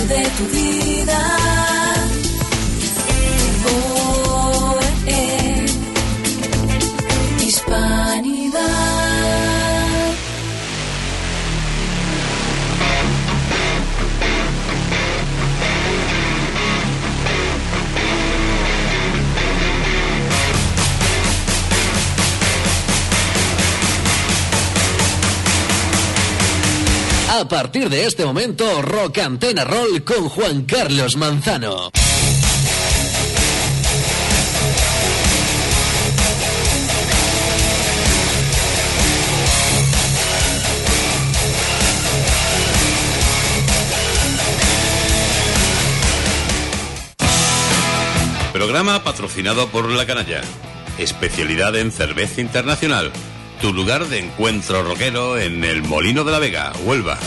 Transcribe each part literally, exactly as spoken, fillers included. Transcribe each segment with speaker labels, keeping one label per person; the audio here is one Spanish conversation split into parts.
Speaker 1: de tu vida. Oh, eh, Hispanidad.
Speaker 2: A partir de este momento, Rock Antena Roll con Juan Carlos Manzano.
Speaker 3: Programa patrocinado por La Canalla, especialidad en cerveza internacional. Tu lugar de encuentro rockero en el Molino de la Vega, Huelva.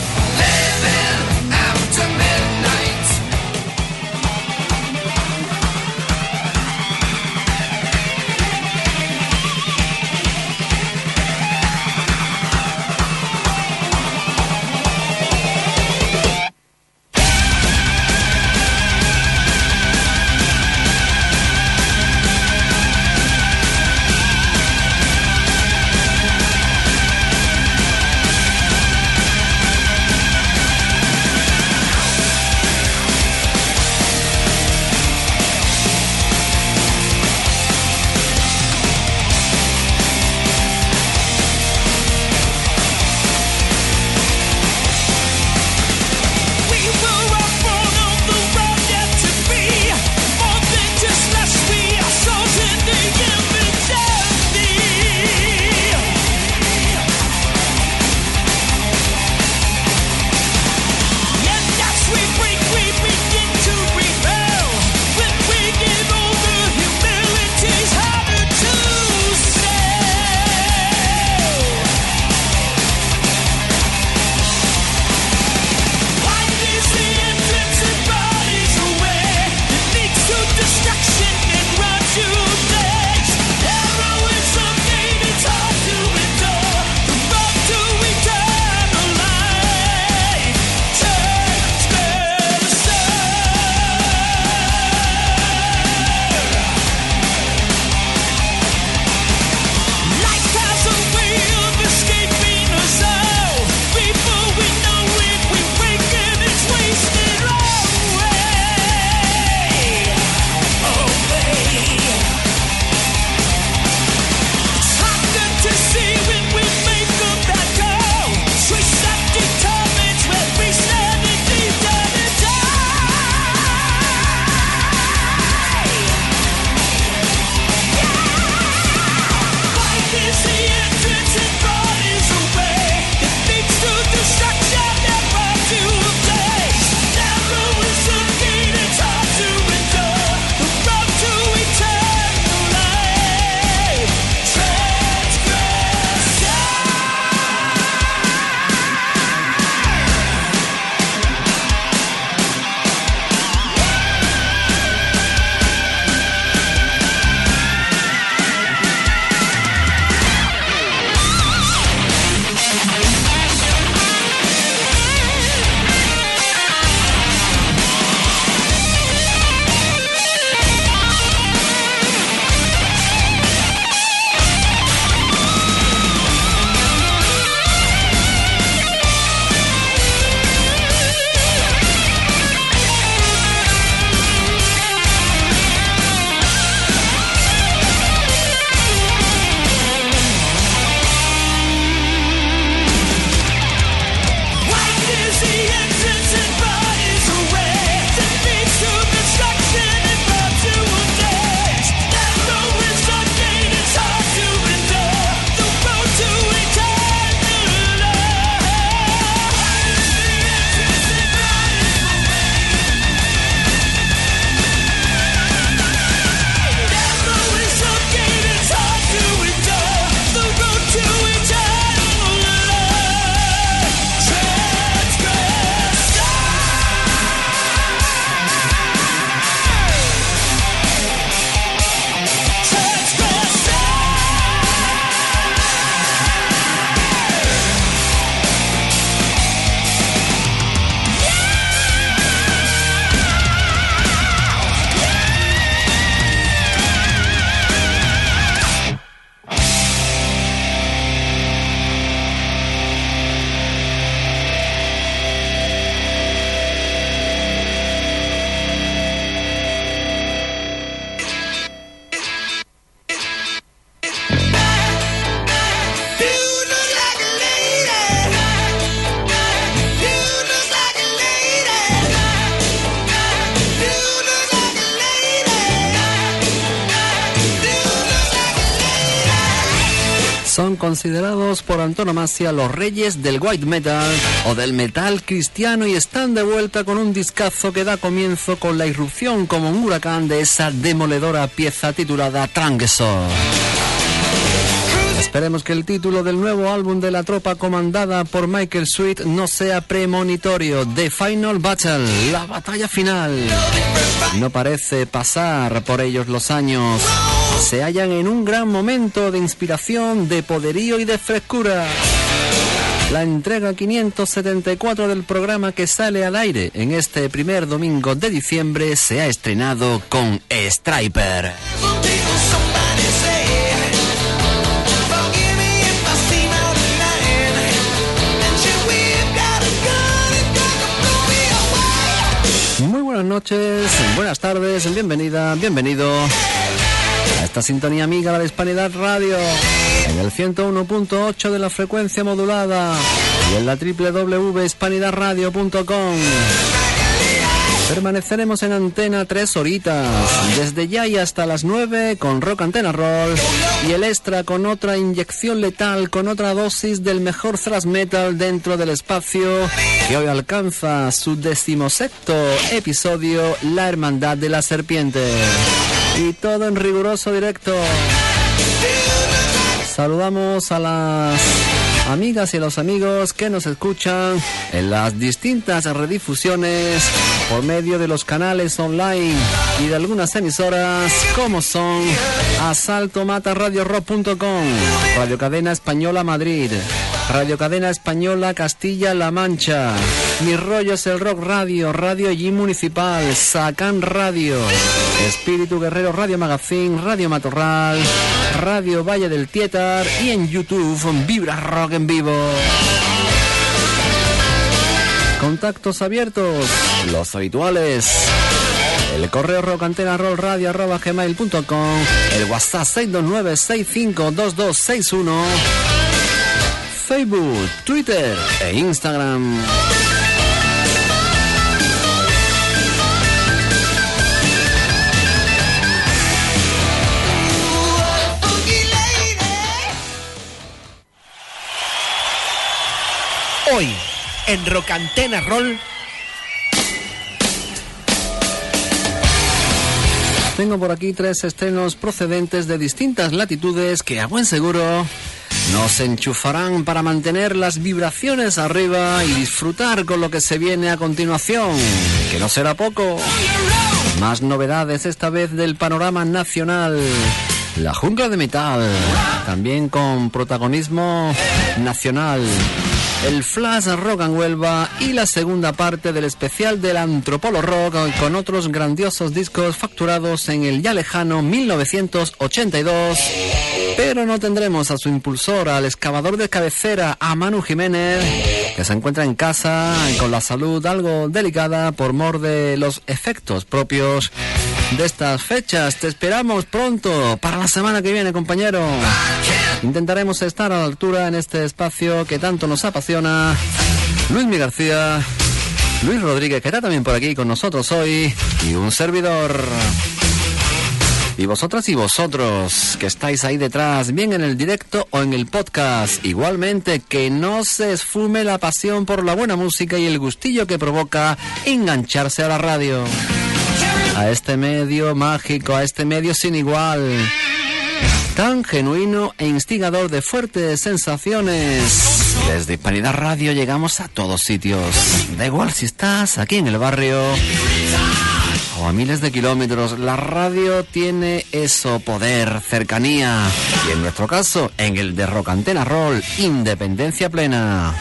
Speaker 4: Son considerados por antonomasia los reyes del white metal o del metal cristiano y están de vuelta con un discazo que da comienzo con la irrupción como un huracán de esa demoledora pieza titulada Transgressor. Esperemos que el título del nuevo álbum de la tropa comandada por Michael Sweet no sea premonitorio. The Final Battle, la batalla final. No parece pasar por ellos los años. Se hallan en un gran momento de inspiración, de poderío y de frescura. La entrega quinientos setenta y cuatro del programa que sale al aire en este primer domingo de diciembre se ha estrenado con Striper. Muy buenas noches, buenas tardes, bienvenida, bienvenido a esta sintonía amiga de la Hispanidad Radio, en el ciento uno punto ocho de la frecuencia modulada y en la doble u doble u doble u punto hispanidad radio punto com. Permaneceremos en antena tres horitas, desde ya y hasta las nueve con Rock Antena Roll y el extra con otra inyección letal, con otra dosis del mejor thrash metal dentro del espacio que hoy alcanza su decimosexto episodio, La Hermandad de la Serpiente. Y todo en riguroso directo. Saludamos a las amigas y a los amigos que nos escuchan en las distintas redifusiones por medio de los canales online y de algunas emisoras como son asalto mata radio rock punto com, Radio Cadena Española Madrid, Radio Cadena Española Castilla-La Mancha, Mi Rollo es el Rock Radio, Radio G Municipal, Sacan Radio, Espíritu Guerrero Radio Magazine, Radio Matorral, Radio Valle del Tietar y en YouTube Vibra Rock en vivo. Contactos abiertos, los habituales. El correo rockantena-roll-radio arroba gmail punto com, el WhatsApp seis dos nueve seis cinco dos dos seis uno, Facebook, Twitter e Instagram.
Speaker 5: Hoy, en Rock Antena Roll,
Speaker 4: tengo por aquí tres estrenos procedentes de distintas latitudes que a buen seguro nos enchufarán para mantener las vibraciones arriba y disfrutar con lo que se viene a continuación, que no será poco. Más novedades esta vez del panorama nacional. La Jungla de Metal, también con protagonismo nacional. El Flash Rock en Huelva y la segunda parte del especial del Antropolo Rock con otros grandiosos discos facturados en el ya lejano mil novecientos ochenta y dos. Pero no tendremos a su impulsor, al excavador de cabecera, a Manu Jiménez, que se encuentra en casa con la salud algo delicada por mor de los efectos propios de estas fechas. Te esperamos pronto para la semana que viene, compañero. Intentaremos estar a la altura en este espacio que tanto nos apasiona. Luismi García, Luis Rodríguez, que está también por aquí con nosotros hoy, y un servidor. Y vosotras y vosotros que estáis ahí detrás, bien en el directo o en el podcast, igualmente que no se esfume la pasión por la buena música y el gustillo que provoca engancharse a la radio. A este medio mágico, a este medio sin igual, tan genuino e instigador de fuertes sensaciones. Desde Hispanidad Radio llegamos a todos sitios. Da igual si estás aquí en el barrio o a miles de kilómetros, la radio tiene eso, poder, cercanía. Y en nuestro caso, en el de Rock Antena Roll, independencia plena.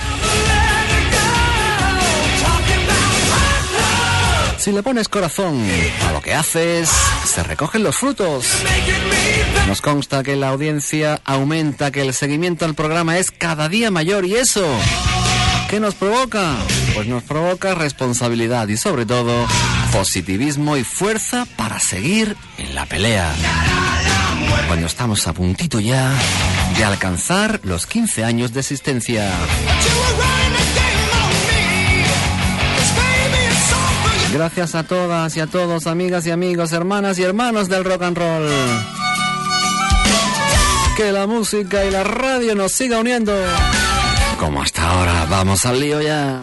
Speaker 4: Si le pones corazón a lo que haces, se recogen los frutos. Nos consta que la audiencia aumenta, que el seguimiento al programa es cada día mayor. ¿Y eso qué nos provoca? Pues nos provoca responsabilidad y sobre todo positivismo y fuerza para seguir en la pelea. Cuando estamos a puntito ya de alcanzar los quince años de existencia. Gracias a todas y a todos, amigas y amigos, hermanas y hermanos del rock and roll, que la música y la radio nos siga uniendo. Como hasta ahora, vamos al lío ya.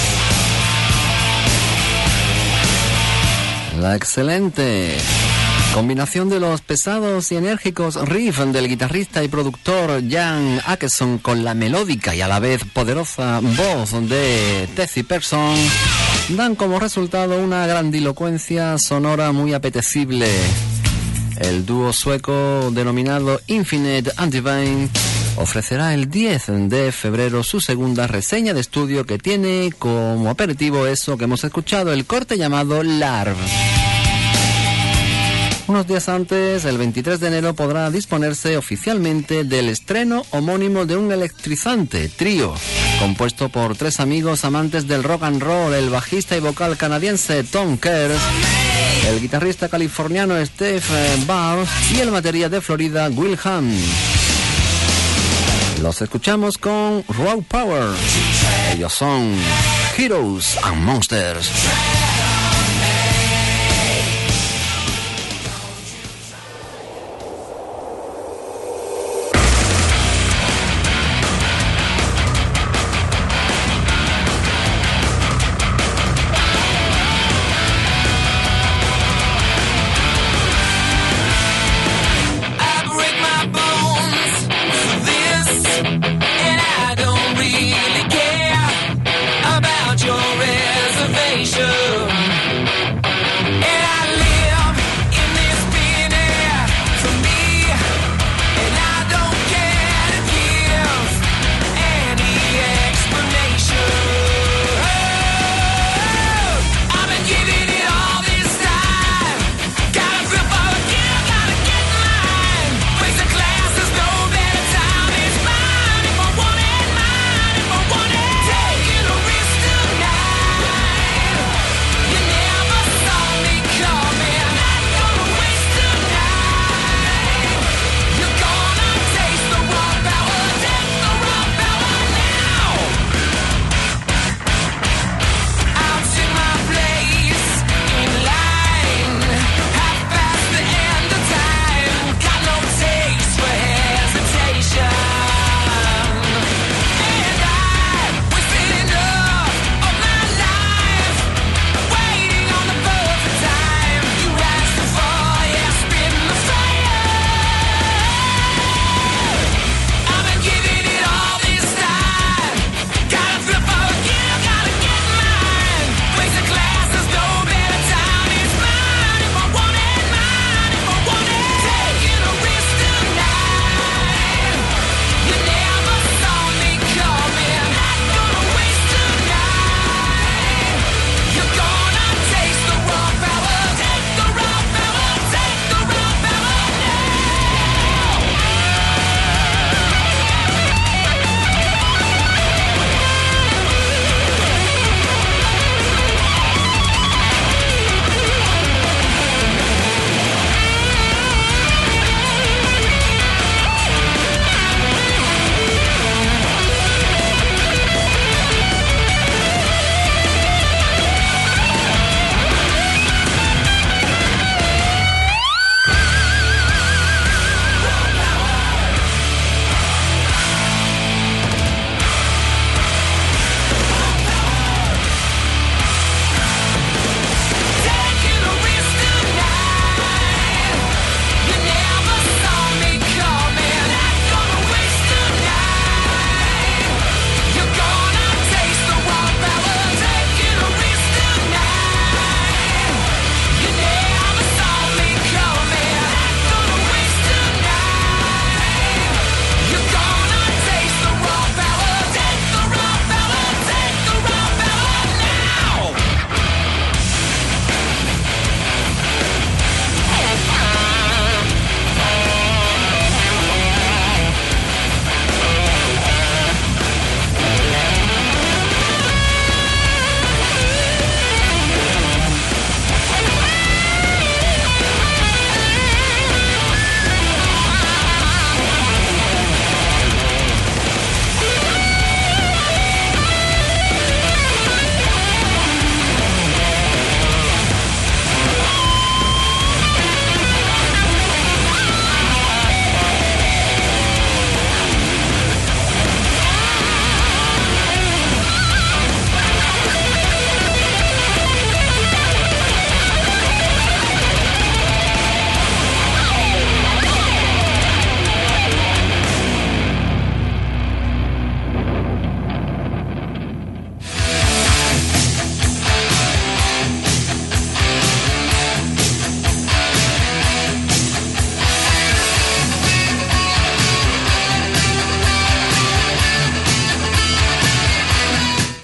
Speaker 4: la excelente Combinación de los pesados y enérgicos riffs del guitarrista y productor Jan Akeson con la melódica y a la vez poderosa voz de Tessie Persson dan como resultado una grandilocuencia sonora muy apetecible. El dúo sueco denominado Infinite Antivine ofrecerá el diez de febrero su segunda reseña de estudio, que tiene como aperitivo eso que hemos escuchado, el corte llamado Larv. Unos días antes, el veintitrés de enero, podrá disponerse oficialmente del estreno homónimo de un electrizante trío compuesto por tres amigos amantes del rock and roll: el bajista y vocal canadiense Tom Kerr, el guitarrista californiano Steve Barnes y el batería de Florida Will Hunt. Los escuchamos con Raw Power. Ellos son Heroes and Monsters.
Speaker 1: And I don't really care about your reservation.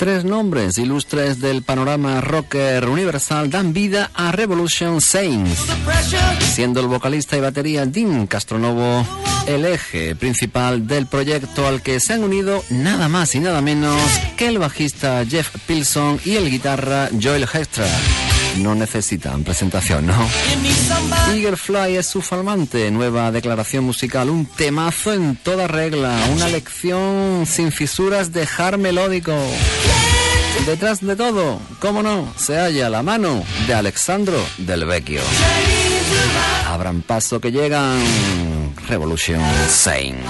Speaker 4: Tres nombres ilustres del panorama rocker universal dan vida a Revolution Saints, siendo el vocalista y batería Dean Castronovo el eje principal del proyecto, al que se han unido nada más y nada menos que el bajista Jeff Pilson y el guitarra Joel Hextra. No necesitan presentación, ¿no? Eagle Fly es su falmante nueva declaración musical, un temazo en toda regla, una lección sin fisuras de hard melódico. Detrás de todo, cómo no, se halla la mano de Alexandro Del Vecchio. Abran paso que llegan Revolution Saints.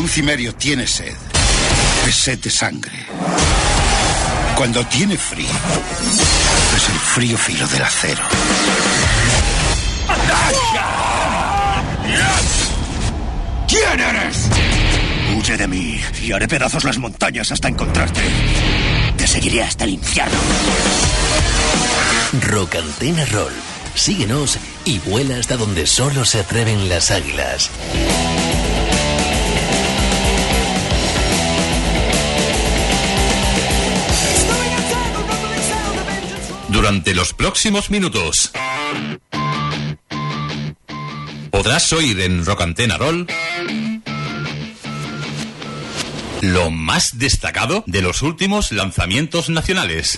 Speaker 6: cimerio tiene sed, es sed de sangre. Cuando tiene frío, es el frío filo del acero. ¿Quién eres?
Speaker 7: Huye de mí y haré pedazos las montañas hasta encontrarte. Te seguiré hasta el infierno.
Speaker 2: Rock Antena Roll. Síguenos y vuela hasta donde solo se atreven las águilas.
Speaker 3: Durante los próximos minutos podrás oír en Rock Antena Roll lo más destacado de los últimos lanzamientos nacionales.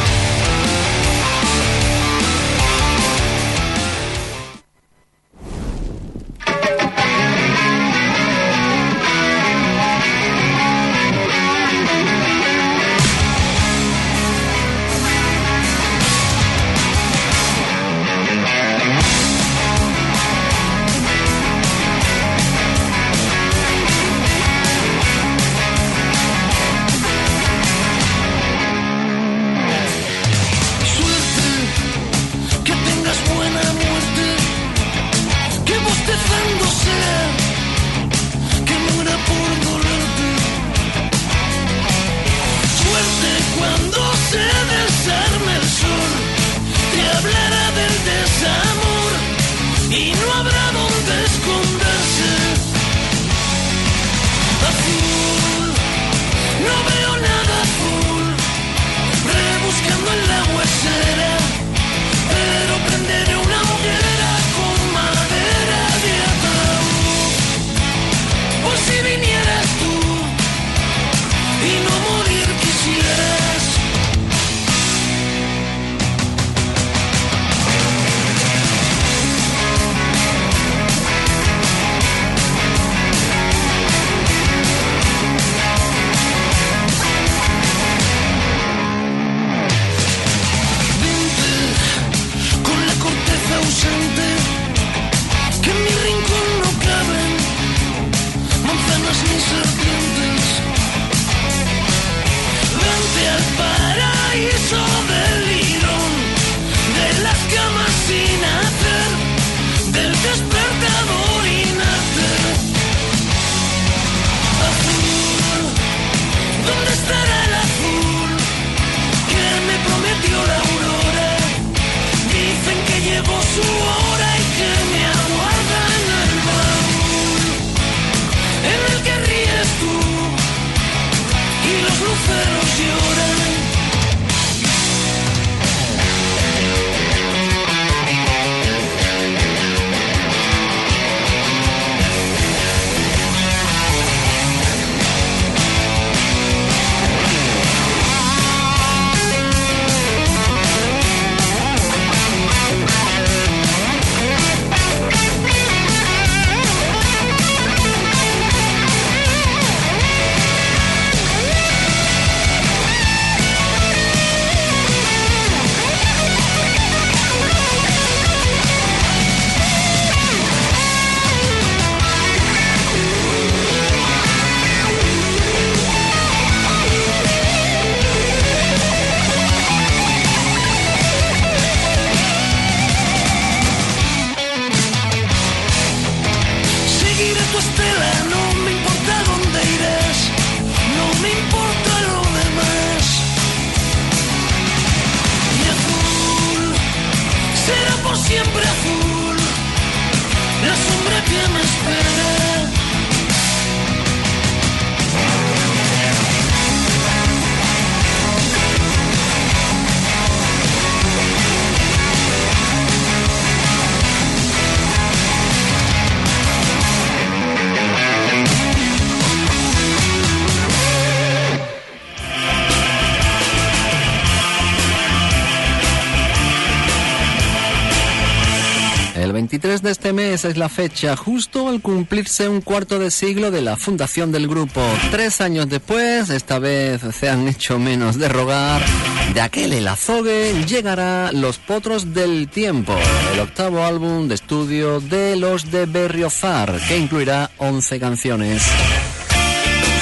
Speaker 4: veintitrés de este mes es la fecha, justo al cumplirse un cuarto de siglo de la fundación del grupo. Tres años después, esta vez se han hecho menos de rogar, de aquel el azogue llegará Los Potros del Tiempo, el octavo álbum de estudio de los de Berriozar, que incluirá once canciones.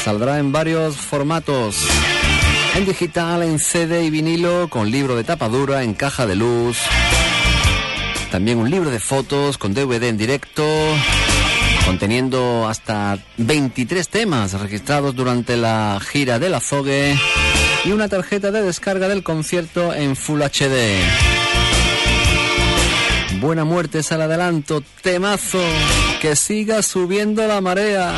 Speaker 4: Saldrá en varios formatos. En digital, en C D y vinilo, con libro de tapa dura, en caja de luz. También un libro de fotos con D V D en directo, conteniendo hasta veintitrés temas registrados durante la gira del Azogue y una tarjeta de descarga del concierto en Full H D. Buena muerte es al adelanto, temazo, que siga subiendo la marea.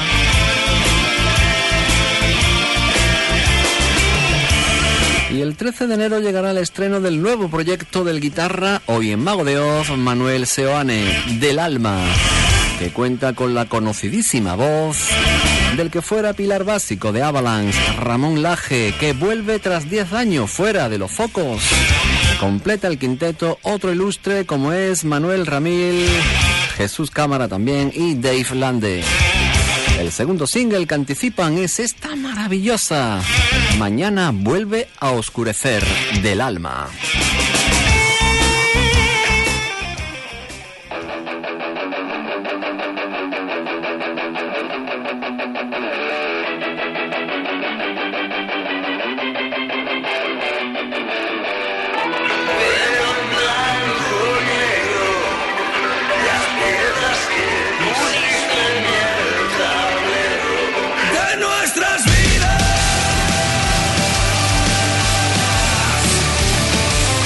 Speaker 4: Y el trece de enero llegará el estreno del nuevo proyecto del guitarra, hoy en Mago de Oz, Manuel Seoane, Del Alma, que cuenta con la conocidísima voz del que fuera pilar básico de Avalanche, Ramón Laje, que vuelve tras diez años fuera de los focos. Completa el quinteto otro ilustre como es Manuel Ramil, Jesús Cámara también y Dave Lande. El segundo single que anticipan es esta maravillosa Mañana vuelve a oscurecer, Del Alma.
Speaker 8: Nuestras vidas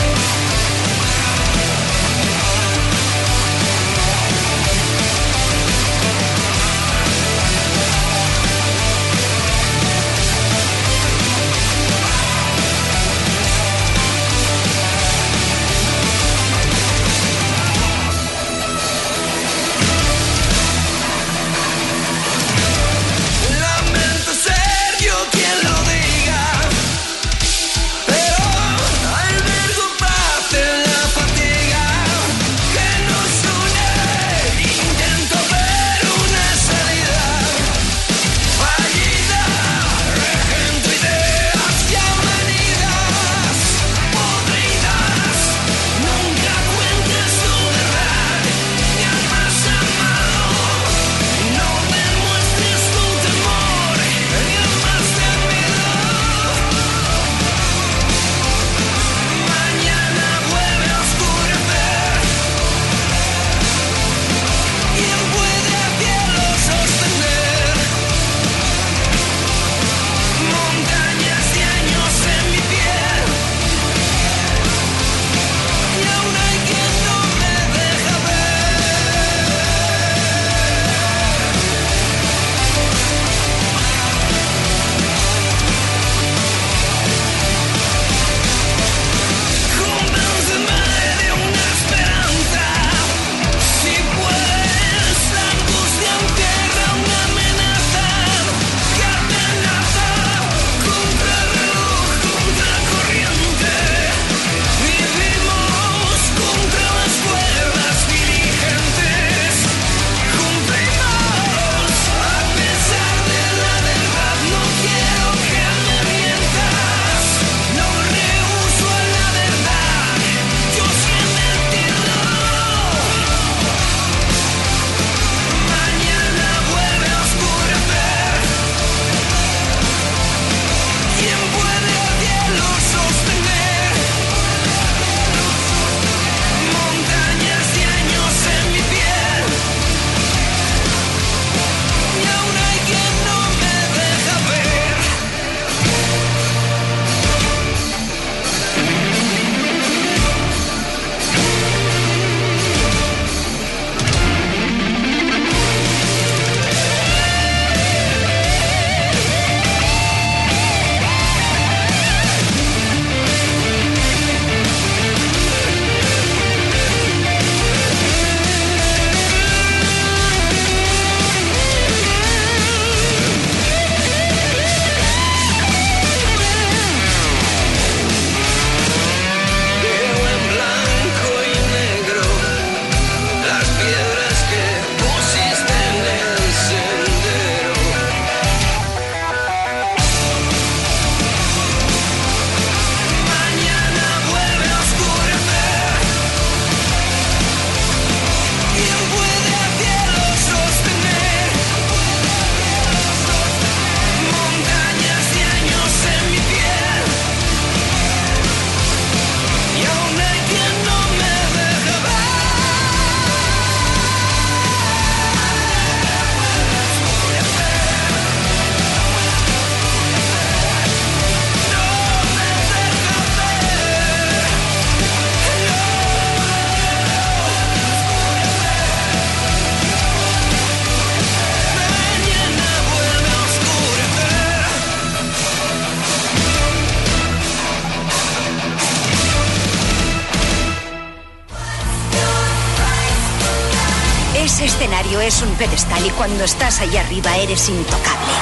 Speaker 8: escenario es un pedestal y cuando estás allá arriba eres intocable.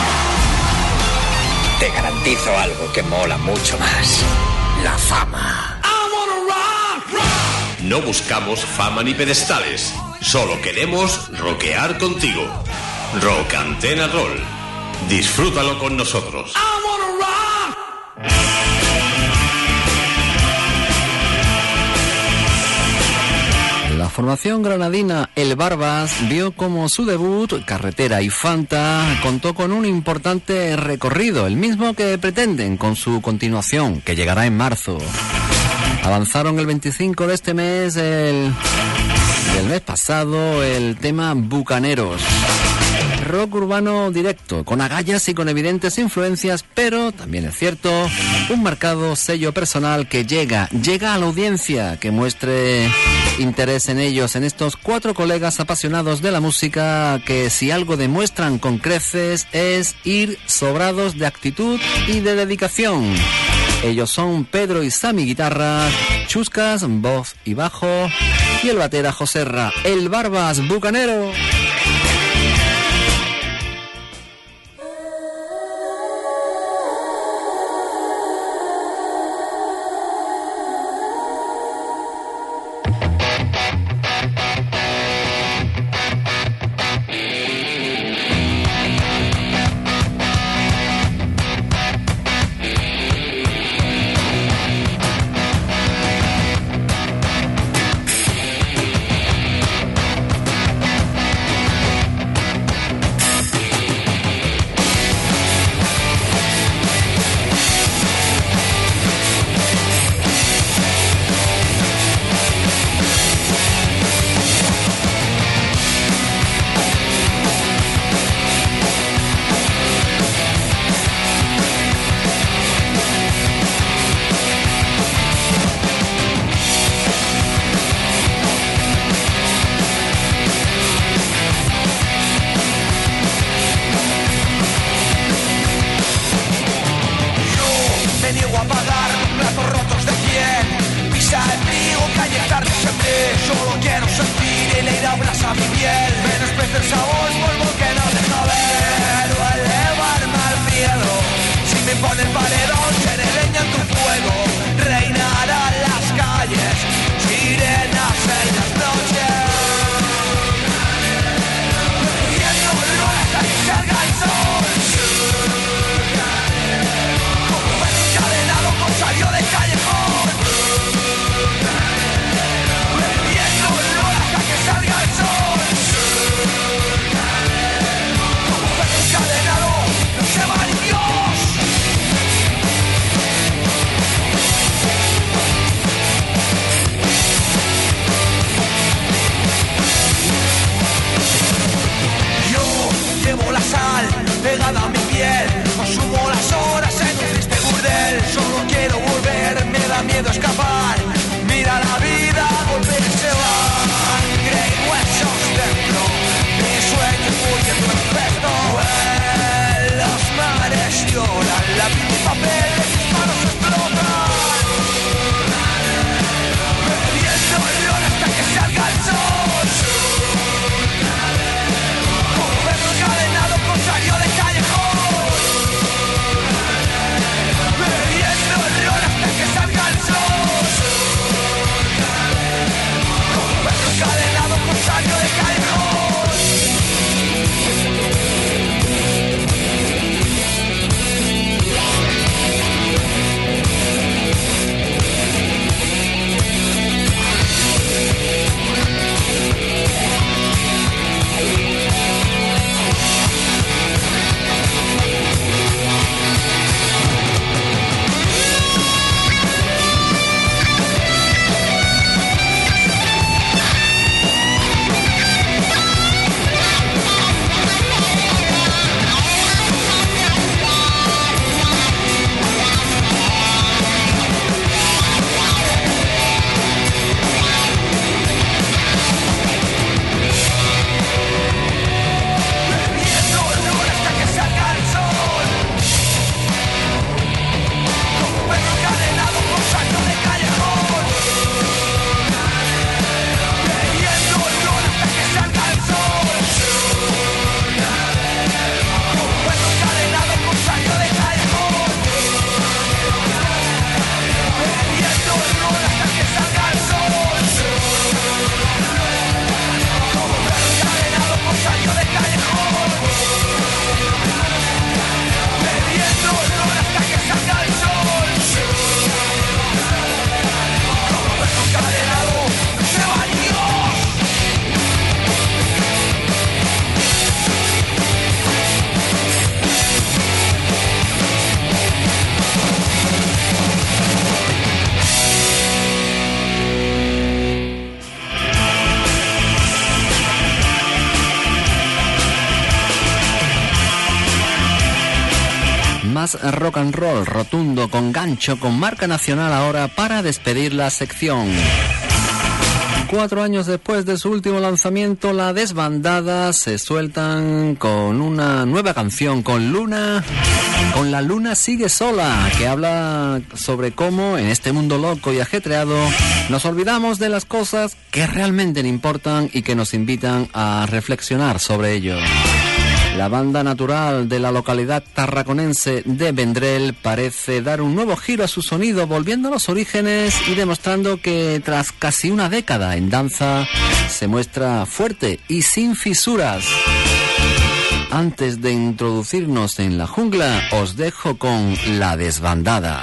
Speaker 9: Te garantizo algo que mola mucho más. La fama.
Speaker 3: No buscamos fama ni pedestales. Solo queremos rockear contigo. Rock Antena Roll. Disfrútalo con nosotros.
Speaker 4: La formación granadina El Barbas vio como su debut, Carretera y Fanta, contó con un importante recorrido, el mismo que pretenden con su continuación, que llegará en marzo. Avanzaron el veinticinco de este mes, el del mes pasado, el tema Bucaneros. Rock urbano directo, con agallas y con evidentes influencias, pero también es cierto, un marcado sello personal que llega, llega a la audiencia, que muestre interés en ellos, en estos cuatro colegas apasionados de la música, que si algo demuestran con creces es ir sobrados de actitud y de dedicación. Ellos son Pedro y Sami guitarras, Chuscas, voz y bajo, y el batera Joserra, El Barbas Bucanero. más rock and roll, rotundo, con gancho, con marca nacional ahora para despedir la sección. Cuatro años después de su último lanzamiento, La Desbandada se sueltan con una nueva canción, con Luna, con La Luna Sigue Sola, que habla sobre cómo en este mundo loco y ajetreado nos olvidamos de las cosas que realmente importan y que nos invitan a reflexionar sobre ello. La banda natural de la localidad tarraconense de Vendrell parece dar un nuevo giro a su sonido, volviendo a los orígenes y demostrando que tras casi una década en danza se muestra fuerte y sin fisuras. Antes de introducirnos en la jungla, os dejo con La Desbandada.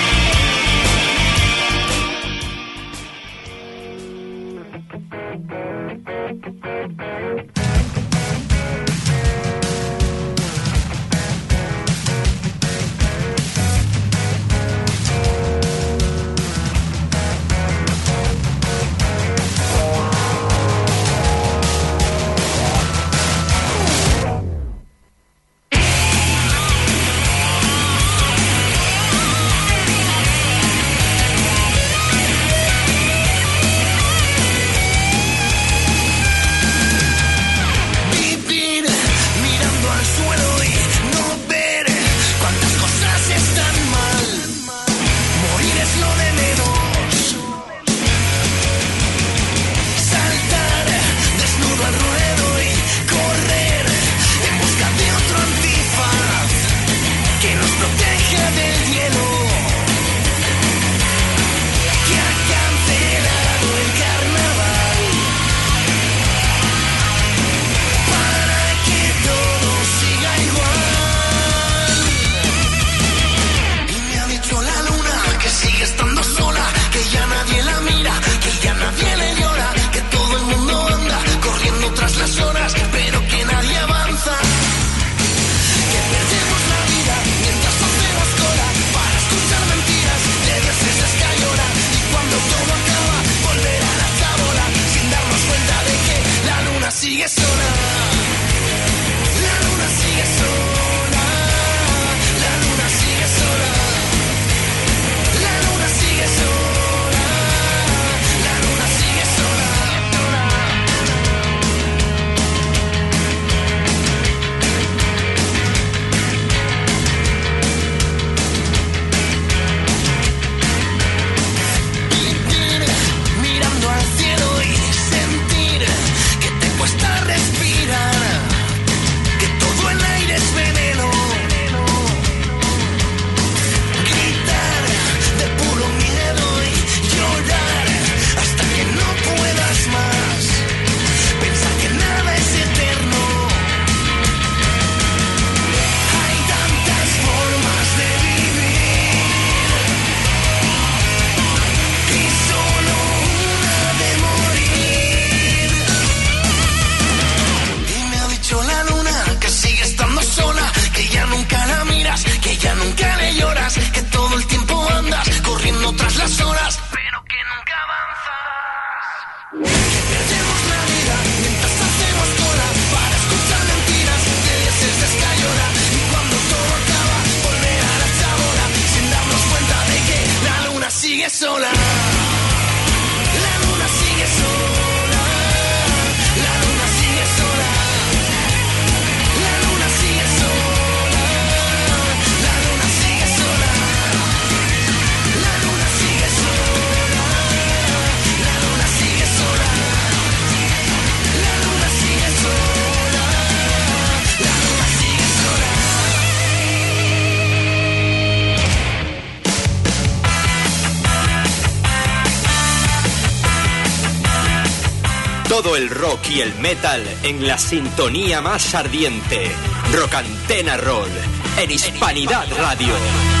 Speaker 10: Todo el rock y el metal en la sintonía más ardiente. Rock Antena Roll, en Hispanidad Radio.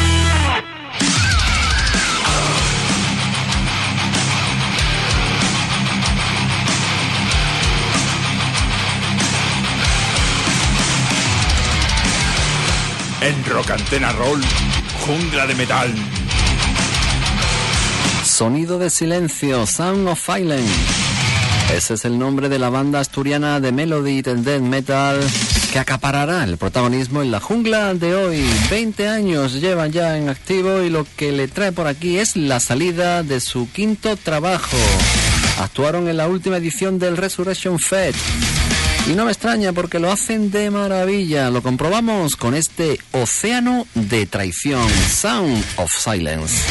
Speaker 11: En Rock Antena Roll, jungla de metal.
Speaker 4: Sonido de silencio, Sound of Silence. Ese es el nombre de la banda asturiana de Melody Death Metal que acaparará el protagonismo en la jungla de hoy. veinte años llevan ya en activo y lo que le trae por aquí es la salida de su quinto trabajo. Actuaron en la última edición del Resurrection Fest y no me extraña porque lo hacen de maravilla. Lo comprobamos con este Océano de Traición, Sound of Silence.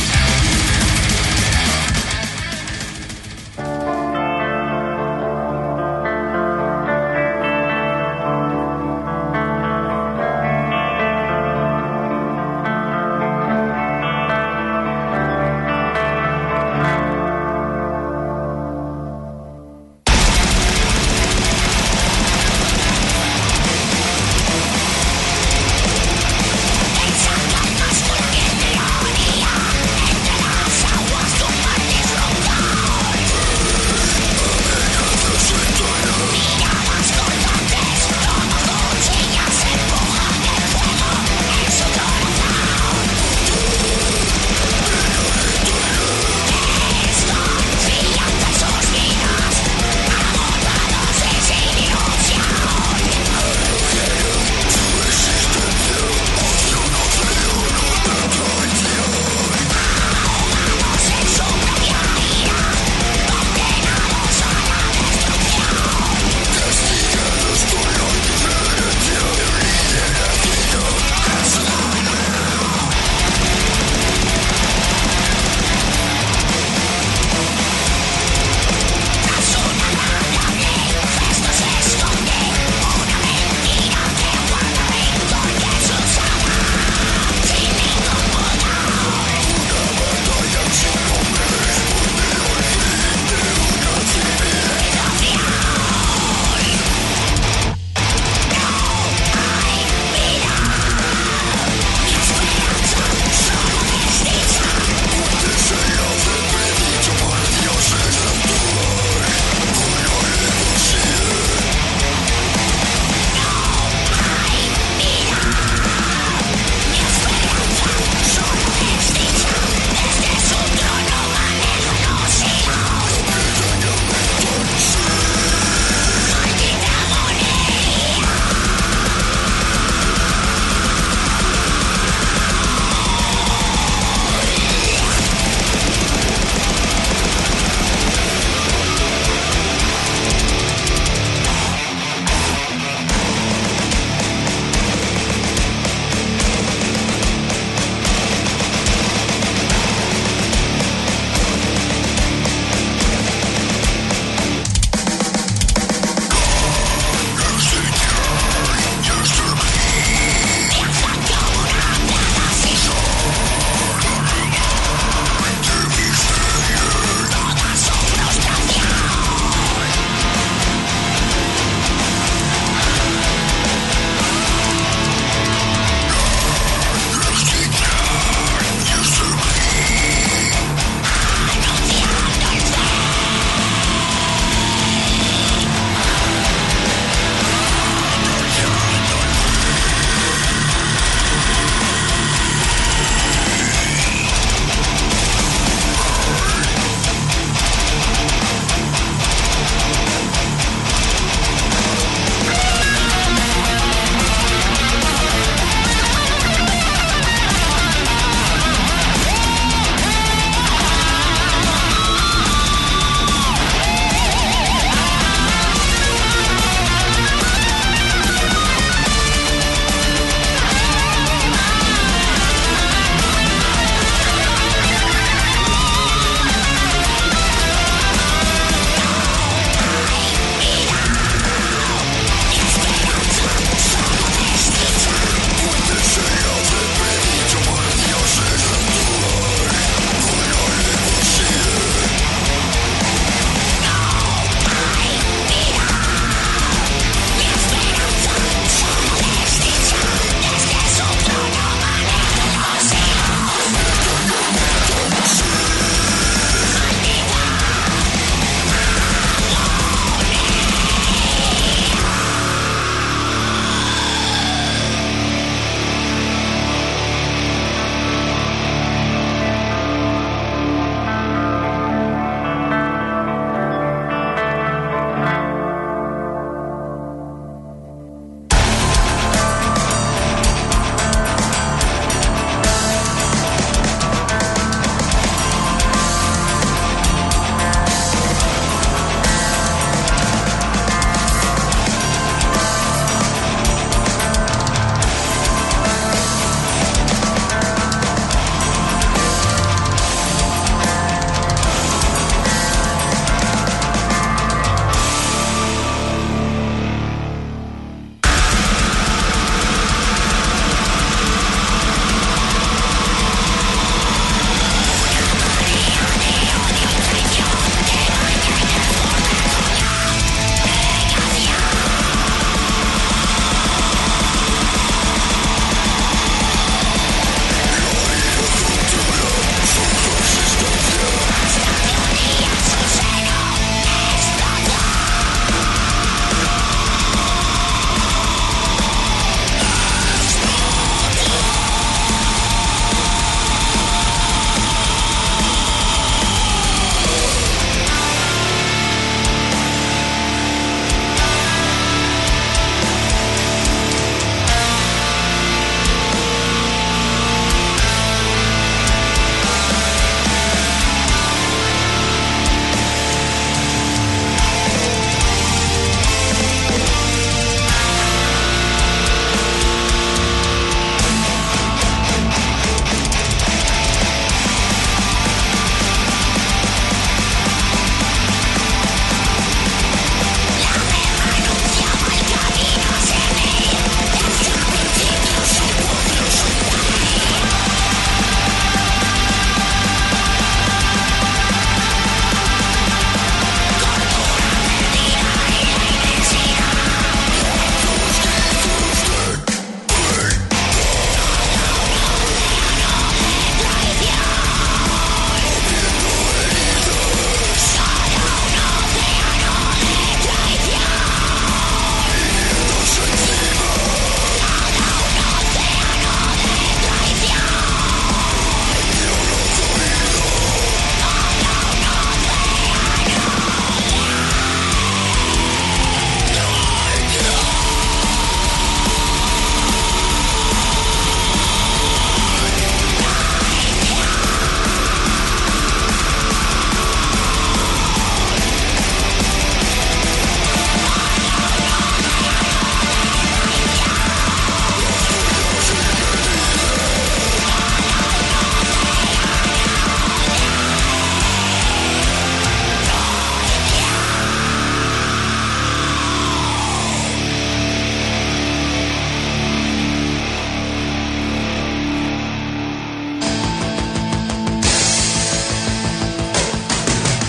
Speaker 12: Pensando más fuerte que la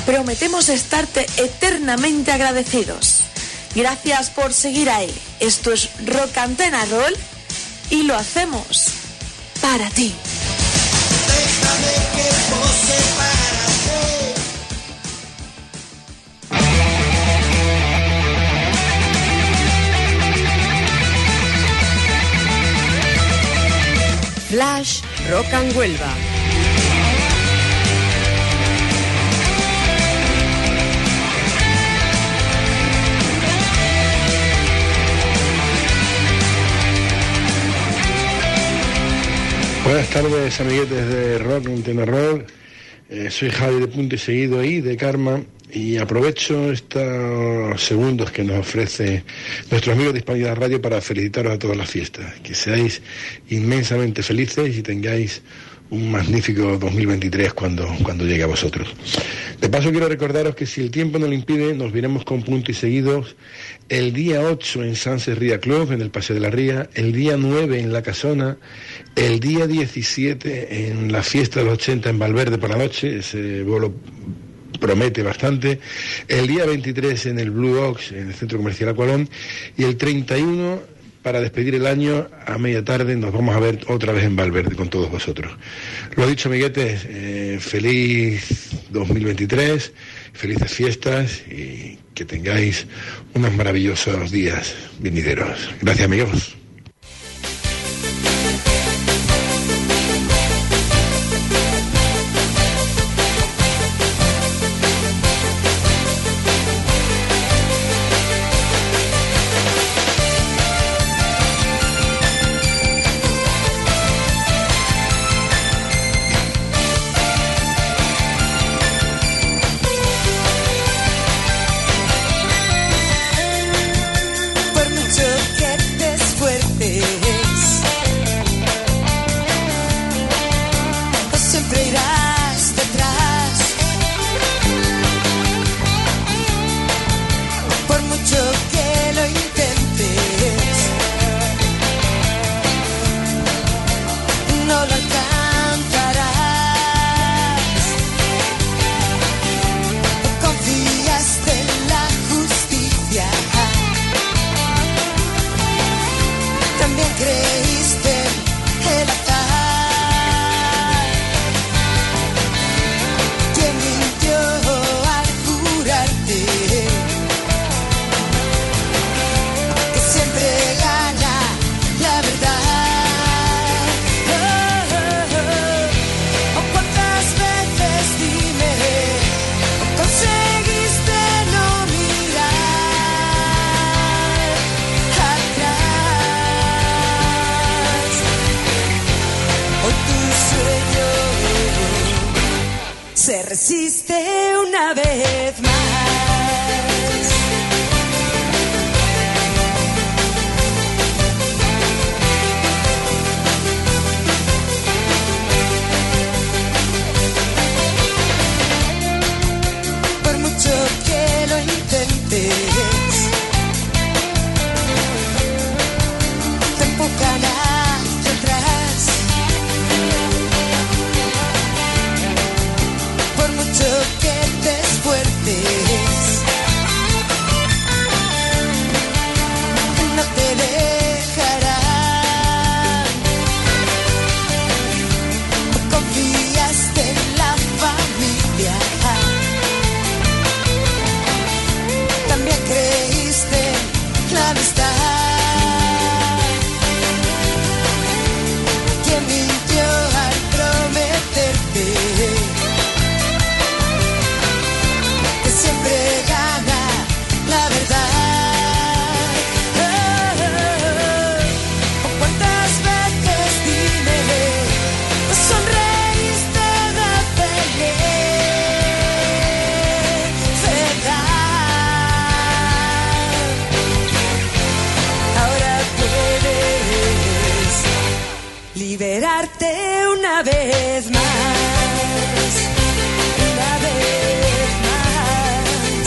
Speaker 12: Prometemos estarte eternamente agradecidos. Gracias por seguir ahí. Esto es Rock Antena Roll y lo hacemos para ti.
Speaker 1: Déjame que pose para ti.
Speaker 13: Flash Rock and Huelva.
Speaker 14: Buenas tardes, amiguetes de Rock Antena Roll. Eh, soy Javi de Punto y Seguido y de Karma, y aprovecho estos segundos que nos ofrece nuestros amigos de Hispanidad Radio para felicitaros a todas las fiestas. Que seáis inmensamente felices y tengáis un magnífico dos mil veintitrés cuando, cuando llegue a vosotros. De paso quiero recordaros que si el tiempo no lo impide, nos veremos con Punto y Seguidos el día ocho en Sunset Ría Club, en el Paseo de la Ría, el día nueve en La Casona, el día diecisiete en la fiesta de los ochenta en Valverde por la noche, ese bolo promete bastante, el día veintitrés en el Blue Ox, en el Centro Comercial Aqualón, y el treinta y uno, para despedir el año, a media tarde nos vamos a ver otra vez en Valverde con todos vosotros. Lo dicho, amiguetes, eh, feliz dos mil veintitrés, felices fiestas y que tengáis unos maravillosos días venideros. Gracias, amigos.
Speaker 1: Se resiste una vez más. Por mucho que lo intentes, te empujan hacia atrás. Por mucho que te esfuerces, no te dejarán. Confiaste en la familia, también creíste en la amistad. ¿Quién mintió al prometerte que siempre gana la verdad? Oh, oh, oh. ¿Cuántas veces, dime, sonreíste de felicidad? Ahora puedes liberarte una vez más, una vez más.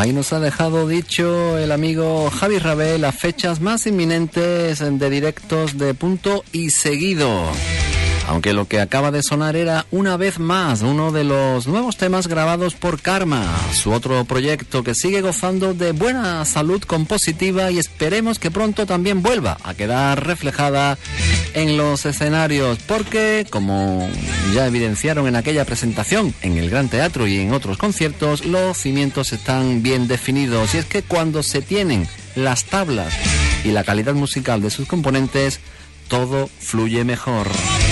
Speaker 4: Ahí nos ha dejado dicho el amigo Javi Rabel las fechas más inminentes de directos de Punto y Seguido. Aunque lo que acaba de sonar era una vez más uno de los nuevos temas grabados por Karma, su otro proyecto que sigue gozando de buena salud compositiva y esperemos que pronto también vuelva a quedar reflejada en los escenarios, porque como ya evidenciaron en aquella presentación en el Gran Teatro y en otros conciertos, los cimientos están bien definidos y es que cuando se tienen las tablas y la calidad musical de sus componentes, todo fluye mejor.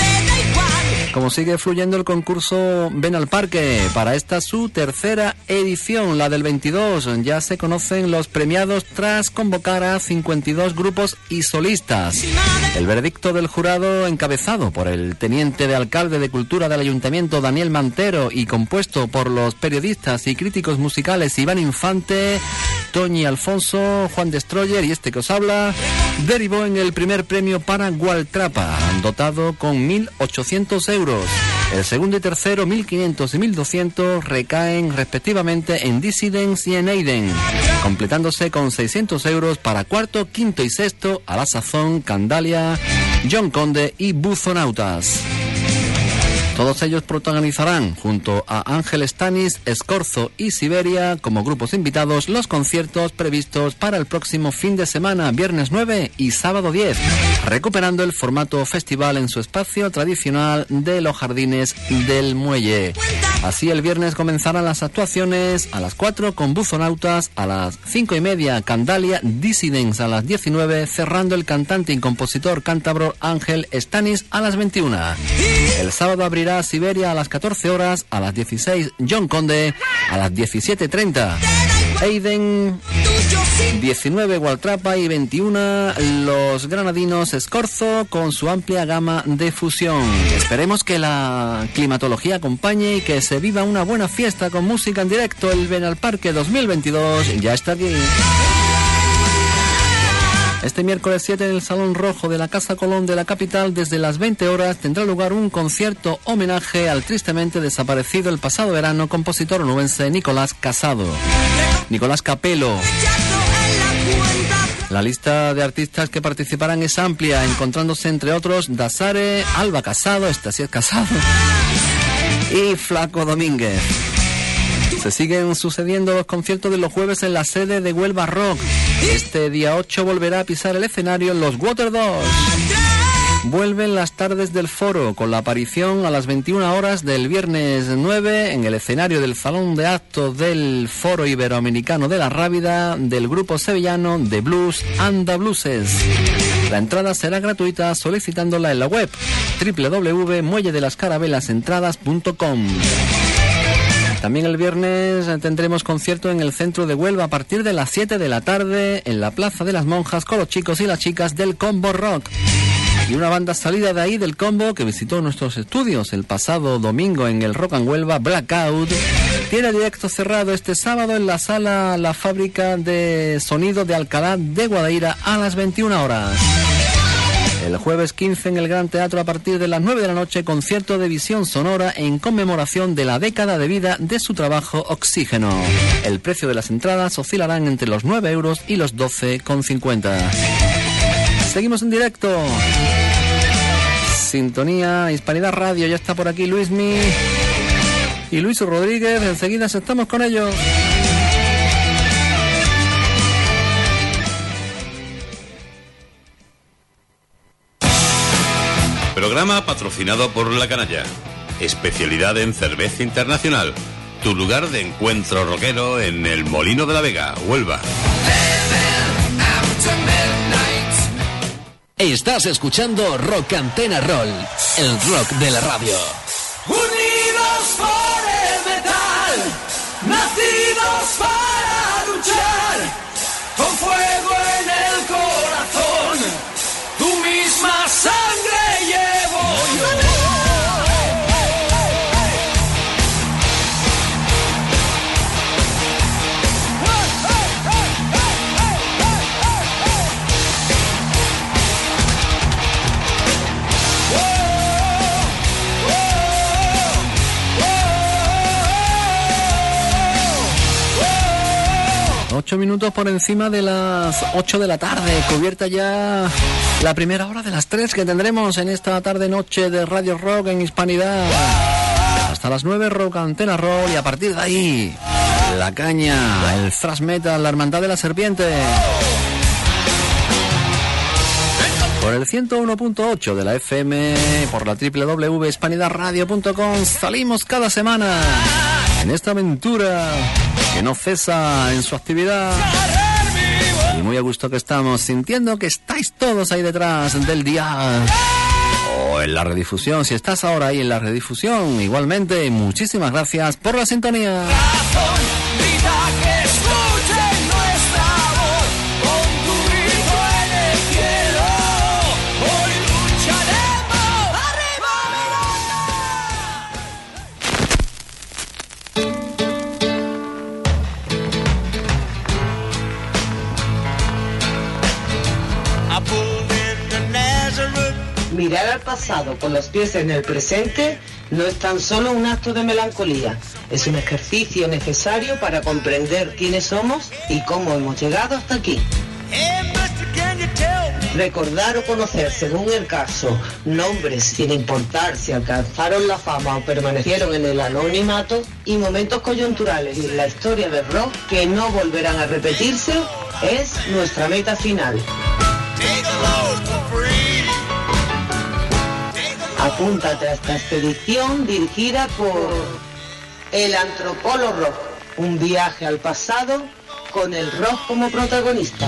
Speaker 4: Como sigue fluyendo el concurso Ven al Parque, para esta su tercera edición, la del veintidós, ya se conocen los premiados tras convocar a cincuenta y dos grupos y solistas. El veredicto del jurado, encabezado por el teniente de alcalde de Cultura del Ayuntamiento, Daniel Mantero, y compuesto por los periodistas y críticos musicales Iván Infante, Toñi Alfonso, Juan Destroyer y este que os habla, derivó en el primer premio para Gualtrapa, dotado con mil ochocientos euros. El segundo y tercero, mil quinientos y mil doscientos, recaen respectivamente en Dissidents y en Aiden, completándose con seiscientos euros para cuarto, quinto y sexto, a la sazón Candalia, John Conde y Buzonautas. Todos ellos protagonizarán, junto a Ángel Stanis, Escorzo y Siberia, como grupos invitados, los conciertos previstos para el próximo fin de semana, viernes nueve y sábado diez, recuperando el formato festival en su espacio tradicional de los Jardines del Muelle. Así, el viernes comenzarán las actuaciones a las cuatro con Buzonautas, a las cinco y media Candalia, Dissidents a las diecinueve, cerrando el cantante y compositor cántabro Ángel Stanis a las veintiuna. El sábado abrirá Siberia a las catorce horas, a las dieciséis John Conde, a las diecisiete treinta Aiden, diecinueve Gualtrapa y veintiuna los granadinos Escorzo con su amplia gama de fusión. Esperemos que la climatología acompañe y que se viva una buena fiesta con música en directo. El Ven al Parque dos mil veintidós ya está aquí. Este miércoles siete en el Salón Rojo de la Casa Colón de la capital, desde las veinte horas, tendrá lugar un concierto homenaje al tristemente desaparecido el pasado verano compositor onubense Nicolás Casado. Nicolás Capelo. La lista de artistas que participarán es amplia, encontrándose entre otros Dasare, Alba Casado, esta sí es Casado, y Flaco Domínguez. Se siguen sucediendo los conciertos de los jueves en la sede de Huelva Rock. Este día ocho volverá a pisar el escenario los Waterdogs. Vuelven las tardes del foro con la aparición a las veintiuna horas del viernes nueve en el escenario del Salón de Actos del Foro Iberoamericano de la Rábida del grupo sevillano The Blues and the Blueses. La entrada será gratuita solicitándola en la web doble u doble u doble u punto muelle de las carabelas entradas punto com. También el viernes tendremos concierto en el centro de Huelva a partir de las siete de la tarde en la Plaza de las Monjas con los chicos y las chicas del Combo Rock. Y una banda salida de ahí del Combo que visitó nuestros estudios el pasado domingo en el Rock and Huelva, Blackout, tiene directo cerrado este sábado en la sala La Fábrica de Sonido de Alcalá de Guadaira a las veintiuna horas. El jueves quince en el Gran Teatro a partir de las nueve de la noche, concierto de visión sonora en conmemoración de la década de vida de su trabajo Oxígeno. El precio de las entradas oscilarán entre los nueve euros y los doce con cincuenta. Seguimos en directo. Sintonía Hispanidad Radio, ya está por aquí Luismi y Luis Rodríguez, enseguida estamos con ellos.
Speaker 3: Programa patrocinado por La Canalla. Especialidad en cerveza internacional. Tu lugar de encuentro rockero en el Molino de la Vega, Huelva.
Speaker 2: Estás escuchando Rock Antena Roll, el rock de la radio.
Speaker 1: Unidos por el metal, nacidos para luchar, con fuego en el corazón, tu misma sangre llevo yo.
Speaker 4: ocho minutos por encima de las ocho de la tarde. Cubierta ya la primera hora de las tres que tendremos en esta tarde-noche de Radio Rock en Hispanidad. Hasta las nueve, Rock Antena Roll, y a partir de ahí, la caña, el thrash metal, la hermandad de la serpiente. Por el ciento uno punto ocho de la F M, por la doble u doble u doble u punto hispanidad radio punto com, salimos cada semana en esta aventura que no cesa en su actividad. Y muy a gusto que estamos, sintiendo que estáis todos ahí detrás del dial. O en la redifusión, si estás ahora ahí en la redifusión, igualmente, muchísimas gracias por la sintonía.
Speaker 15: Mirar al pasado con los pies en el presente no es tan solo un acto de melancolía, es un ejercicio necesario para comprender quiénes somos y cómo hemos llegado hasta aquí. Recordar o conocer, según el caso, nombres sin importar si alcanzaron la fama o permanecieron en el anonimato, y momentos coyunturales en la historia del rock que no volverán a repetirse, es nuestra meta final. Apúntate a esta expedición dirigida por el Antropólogo Rock, un viaje al pasado con el rock como protagonista.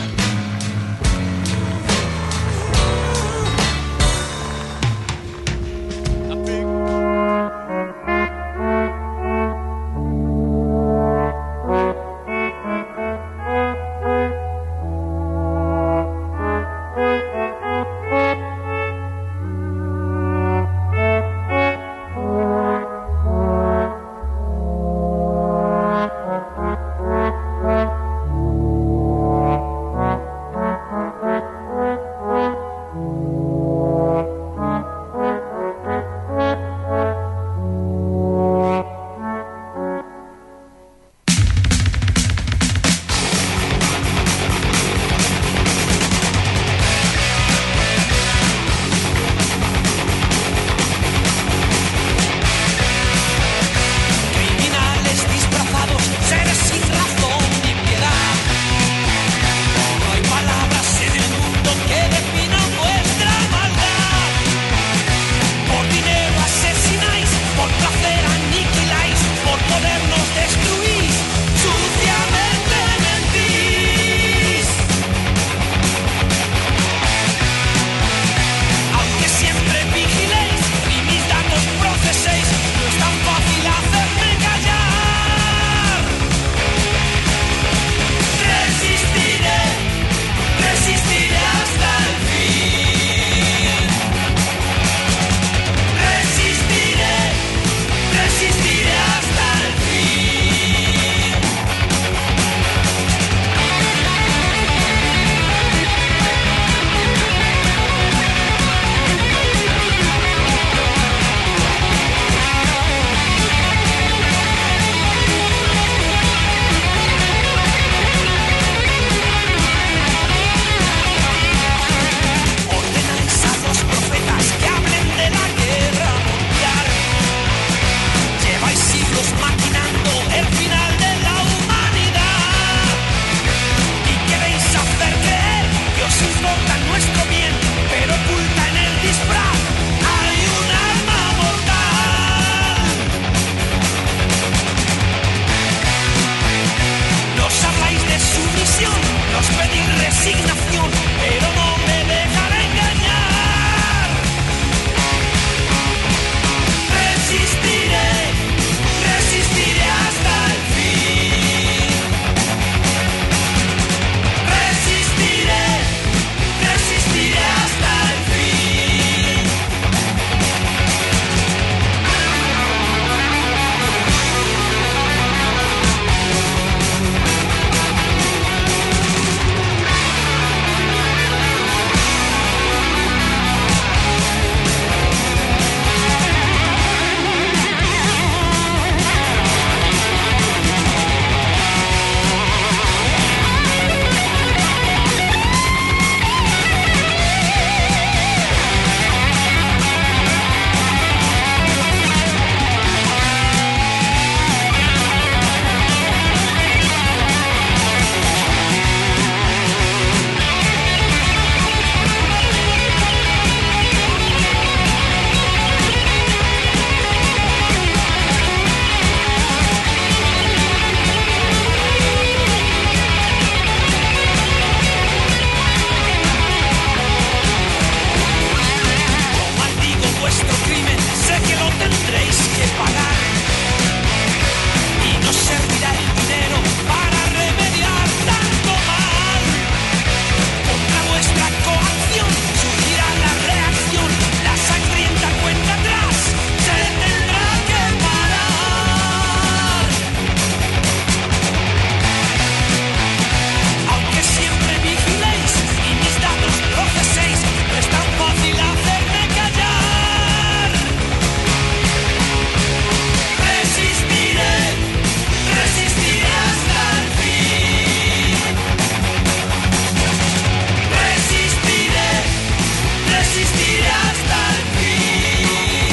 Speaker 16: tendréis que pagar. Y no servirá el dinero para remediar tanto mal. Contra vuestra coacción surgirá la reacción. La sangrienta cuenta atrás se tendrá que parar. Aunque siempre vigiléis y mis datos proceséis, no es tan fácil hacerme callar. Resistiré, resistiré hasta el fin. Resistiré, resistiré hasta el fin.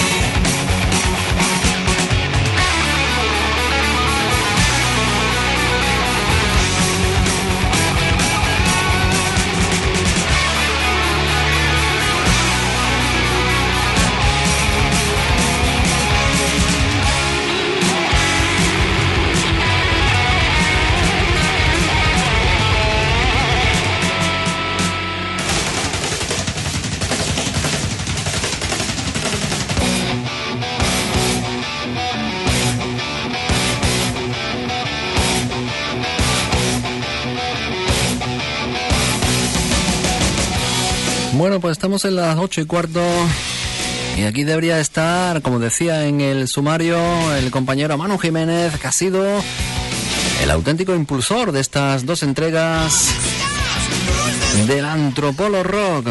Speaker 4: Bueno, pues estamos en las ocho y cuarto y aquí debería estar, como decía en el sumario, el compañero Manu Jiménez, que ha sido el auténtico impulsor de estas dos entregas del Antropolo Rock,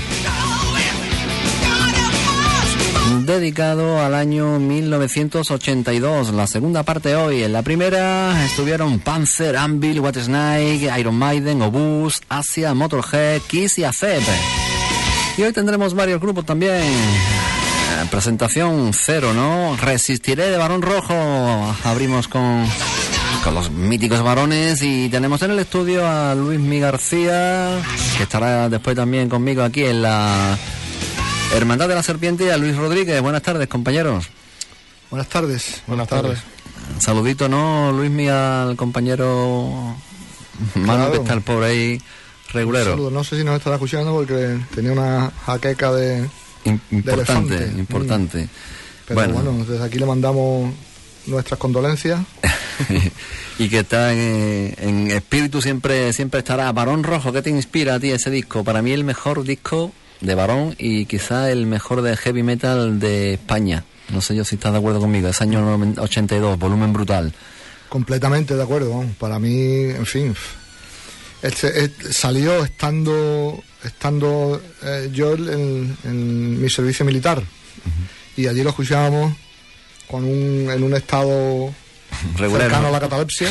Speaker 4: dedicado al año mil novecientos ochenta y dos. La segunda parte hoy. En la primera estuvieron Panzer, Anvil, Whitesnake, Iron Maiden, Obús, Asia, Motorhead, Kiss y Acep. Y hoy tendremos varios grupos también. Eh, presentación cero, ¿no? Resistiré de Barón Rojo. Abrimos con, con los míticos varones y tenemos en el estudio a Luismi García, que estará después también conmigo aquí en la Hermandad de la Serpiente, y a Luis Rodríguez. Buenas tardes, compañeros.
Speaker 17: Buenas tardes.
Speaker 18: Buenas tardes.
Speaker 4: Saludito, ¿no, Luismi, al compañero Manu, claro, que está el pobre ahí regulero?
Speaker 17: Un saludo. No sé si nos estará escuchando porque tenía una jaqueca de
Speaker 4: importante,
Speaker 17: de
Speaker 4: importante.
Speaker 17: Mm. Pero bueno. bueno, desde aquí le mandamos nuestras condolencias.
Speaker 4: Y que está en, en espíritu siempre siempre estará. Barón Rojo, ¿qué te inspira a ti ese disco? Para mí el mejor disco de Barón y quizá el mejor de heavy metal de España. No sé yo si estás de acuerdo conmigo. Es año ochenta y dos, volumen brutal.
Speaker 17: Completamente de acuerdo. Para mí, en fin, este, este, salió estando estando eh, yo en, en mi servicio militar. Uh-huh. Y allí lo escuchábamos con un, en un estado regular, cercano, ¿no?, a la catalepsia.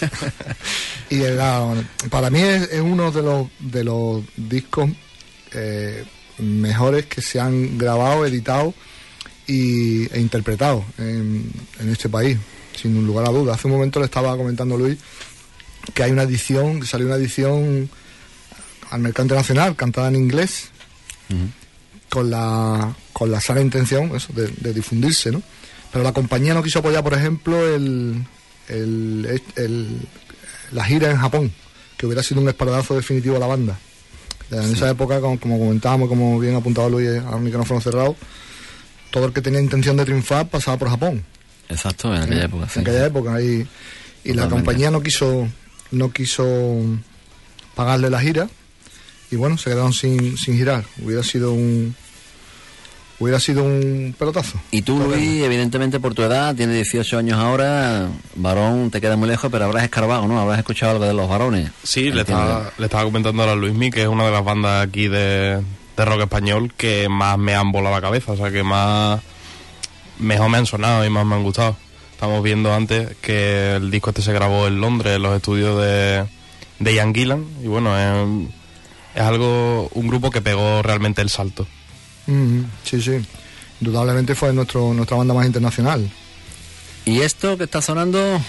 Speaker 17: Y era, para mí es, es uno de los de los discos eh, mejores que se han grabado, editado y, e interpretado en, en este país, sin lugar a dudas. Hace un momento le estaba comentando a Luis que hay una edición, que salió una edición al mercado internacional, cantada en inglés, uh-huh, con la con la sana intención eso, de, de difundirse, ¿no? Pero la compañía no quiso apoyar, por ejemplo, el, el, el, el la gira en Japón, que hubiera sido un espaldarazo definitivo a la banda. En sí. esa época, como, como comentábamos, como bien apuntaba Luis al micrófono cerrado, todo el que tenía intención de triunfar pasaba por Japón.
Speaker 4: Exacto, en aquella
Speaker 17: en,
Speaker 4: época. Sí.
Speaker 17: En aquella época. Y, y la compañía no quiso no quiso pagarle la gira y bueno, se quedaron sin, sin girar. Hubiera sido un hubiera sido un pelotazo.
Speaker 4: Y tú, Luis, evidentemente por tu edad, tienes dieciocho años ahora, Barón te queda muy lejos, pero habrás escarbado, ¿no? Habrás escuchado algo de los Varones.
Speaker 18: Sí, le estaba, le estaba comentando ahora a Luismi, que es una de las bandas aquí de, de rock español que más me han volado la cabeza, o sea, que más mejor me han sonado y más me han gustado. Estamos viendo antes que el disco este se grabó en Londres, en los estudios de, de Ian Gillan, y bueno, es, es algo, un grupo que pegó realmente el salto.
Speaker 17: Mm, sí, sí. Indudablemente fue nuestro, nuestra banda más internacional.
Speaker 4: ¿Y esto que está sonando?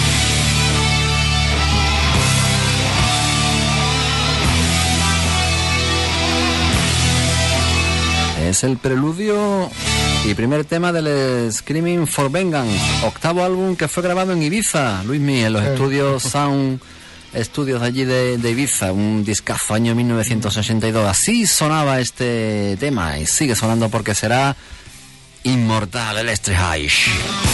Speaker 4: Es el preludio y primer tema del Screaming for Vengeance, octavo álbum que fue grabado en Ibiza, Luismi, en los sí. estudios Sound Estudios allí de, de Ibiza, un discazo año mil novecientos ochenta y dos. Así sonaba este tema y sigue sonando porque será inmortal Electric Reich.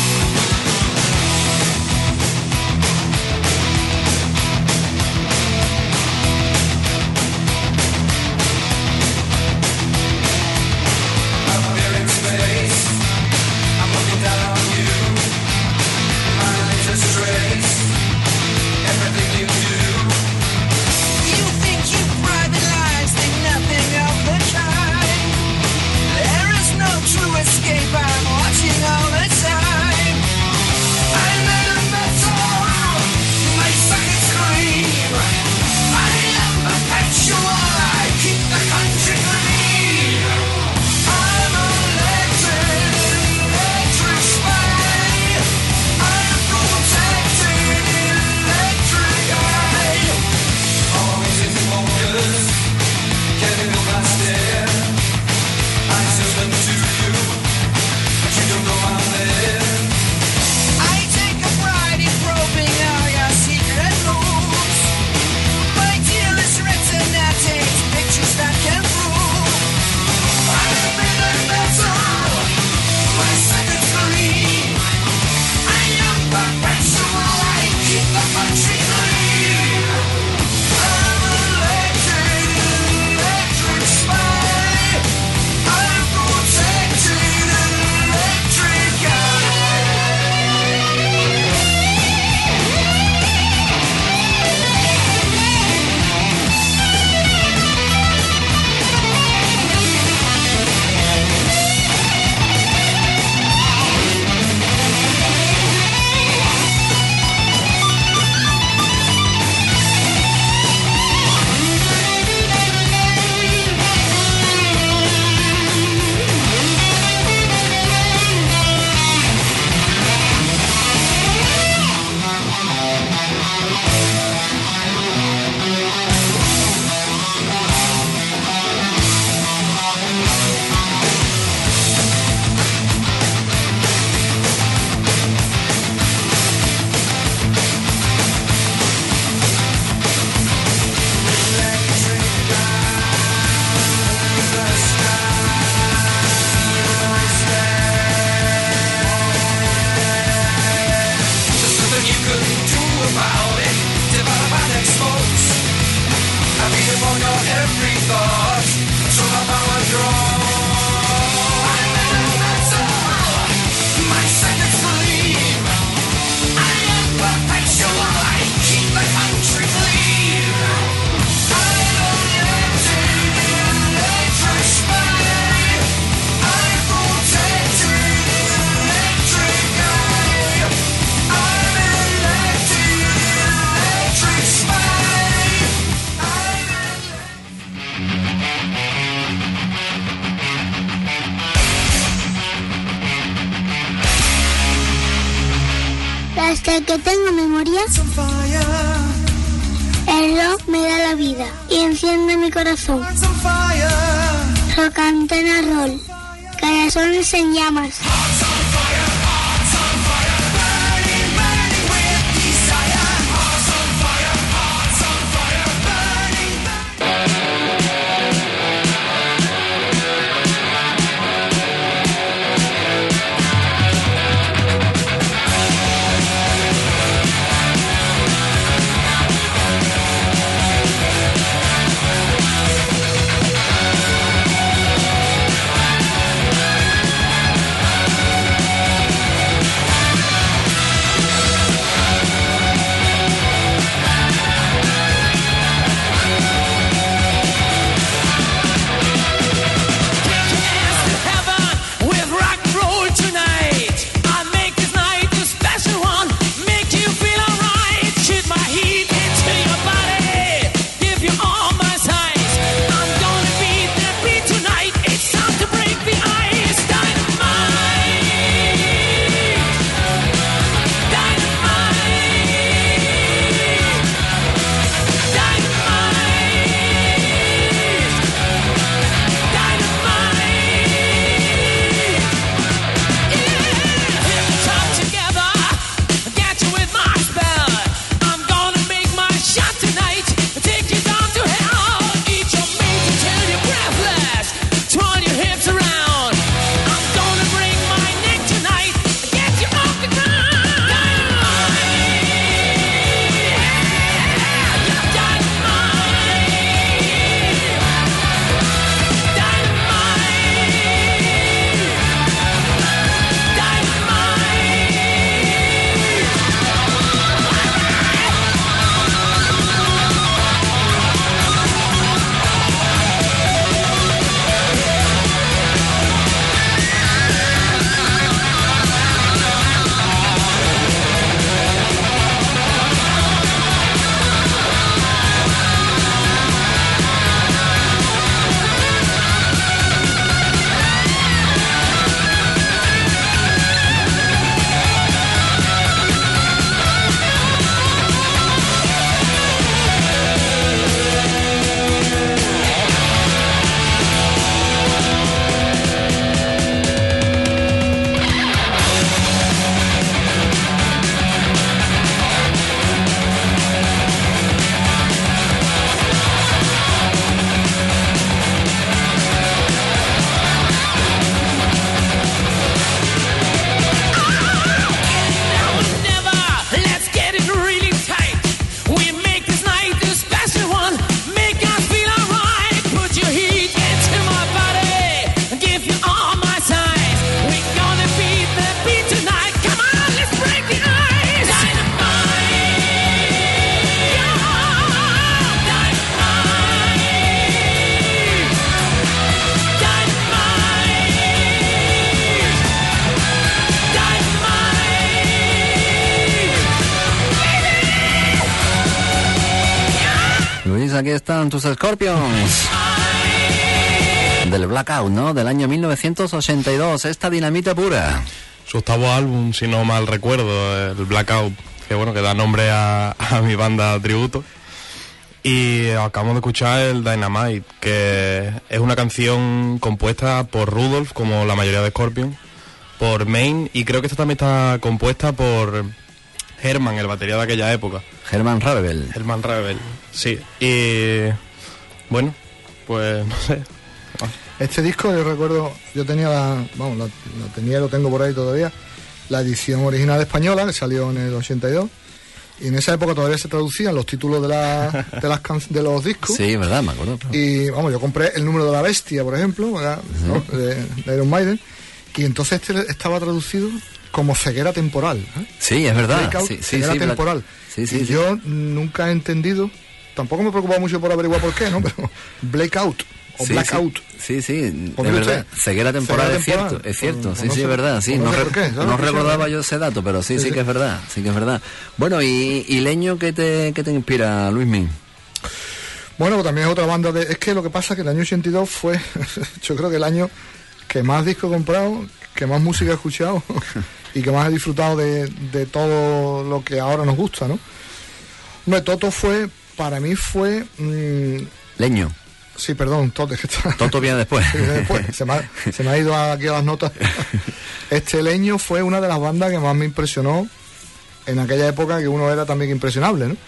Speaker 19: Desde que tengo memoria, el rock me da la vida y enciende mi corazón. Rock Antena Roll, corazones en llamas.
Speaker 16: We'll be right back.
Speaker 4: aquí están tus Scorpions. Del Blackout, ¿no? Del año mil novecientos ochenta y dos, esta dinamita pura.
Speaker 18: Su octavo álbum, si no mal recuerdo, el Blackout, que bueno, que da nombre a, a mi banda tributo. Y acabamos de escuchar el Dynamite, que es una canción compuesta por Rudolf, como la mayoría de Scorpion, por Main, y creo que esta también está compuesta por Herman, el batería de aquella época.
Speaker 4: Herman Ravel.
Speaker 18: Herman Ravel, sí. Y bueno, pues no sé.
Speaker 17: Este disco yo recuerdo, yo tenía la, vamos, la, la tenía, lo tengo por ahí todavía, la edición original española que salió en el ochenta y dos, y en esa época todavía se traducían los títulos de, la, de, las can, de los discos.
Speaker 4: Sí, verdad, me acuerdo. Pero...
Speaker 17: Y vamos, yo compré El número de la bestia, por ejemplo, ¿verdad? Sí. ¿No? de, de Iron Maiden, y entonces este estaba traducido como ceguera temporal. ¿eh?
Speaker 4: Sí, es verdad.
Speaker 17: Breakout,
Speaker 4: sí, sí,
Speaker 17: ceguera
Speaker 4: sí,
Speaker 17: temporal.
Speaker 4: Sí, sí,
Speaker 17: y
Speaker 4: sí.
Speaker 17: yo nunca he entendido, tampoco me he preocupado mucho por averiguar por qué, ¿no? Pero Blackout o
Speaker 4: sí,
Speaker 17: Blackout.
Speaker 4: Sí, sí, sí, es verdad. Ceguera temporal, ceguera es temporal. cierto, es cierto. Pues, sí, no sí, sé, es verdad. Sí, no, no, re, qué, no recordaba yo ese dato, pero sí, sí, sí, sí que es verdad. Sí que es verdad. Bueno, y, y Leño, ¿qué te, qué te inspira, Luismi?
Speaker 17: Bueno, pues también es otra banda de... Es que lo que pasa es que el año ochenta y dos fue, yo creo que el año que más discos he comprado, que más música he escuchado y que más he disfrutado de, de todo lo que ahora nos gusta, ¿no? Hombre, Toto fue, para mí fue... Mmm,
Speaker 4: Leño.
Speaker 17: Sí, perdón, Toto. Que está...
Speaker 4: Toto viene después.
Speaker 17: Sí, viene después. Se me, ha, se me ha ido aquí a las notas. Este Leño fue una de las bandas que más me impresionó en aquella época, que uno era también impresionable, ¿no?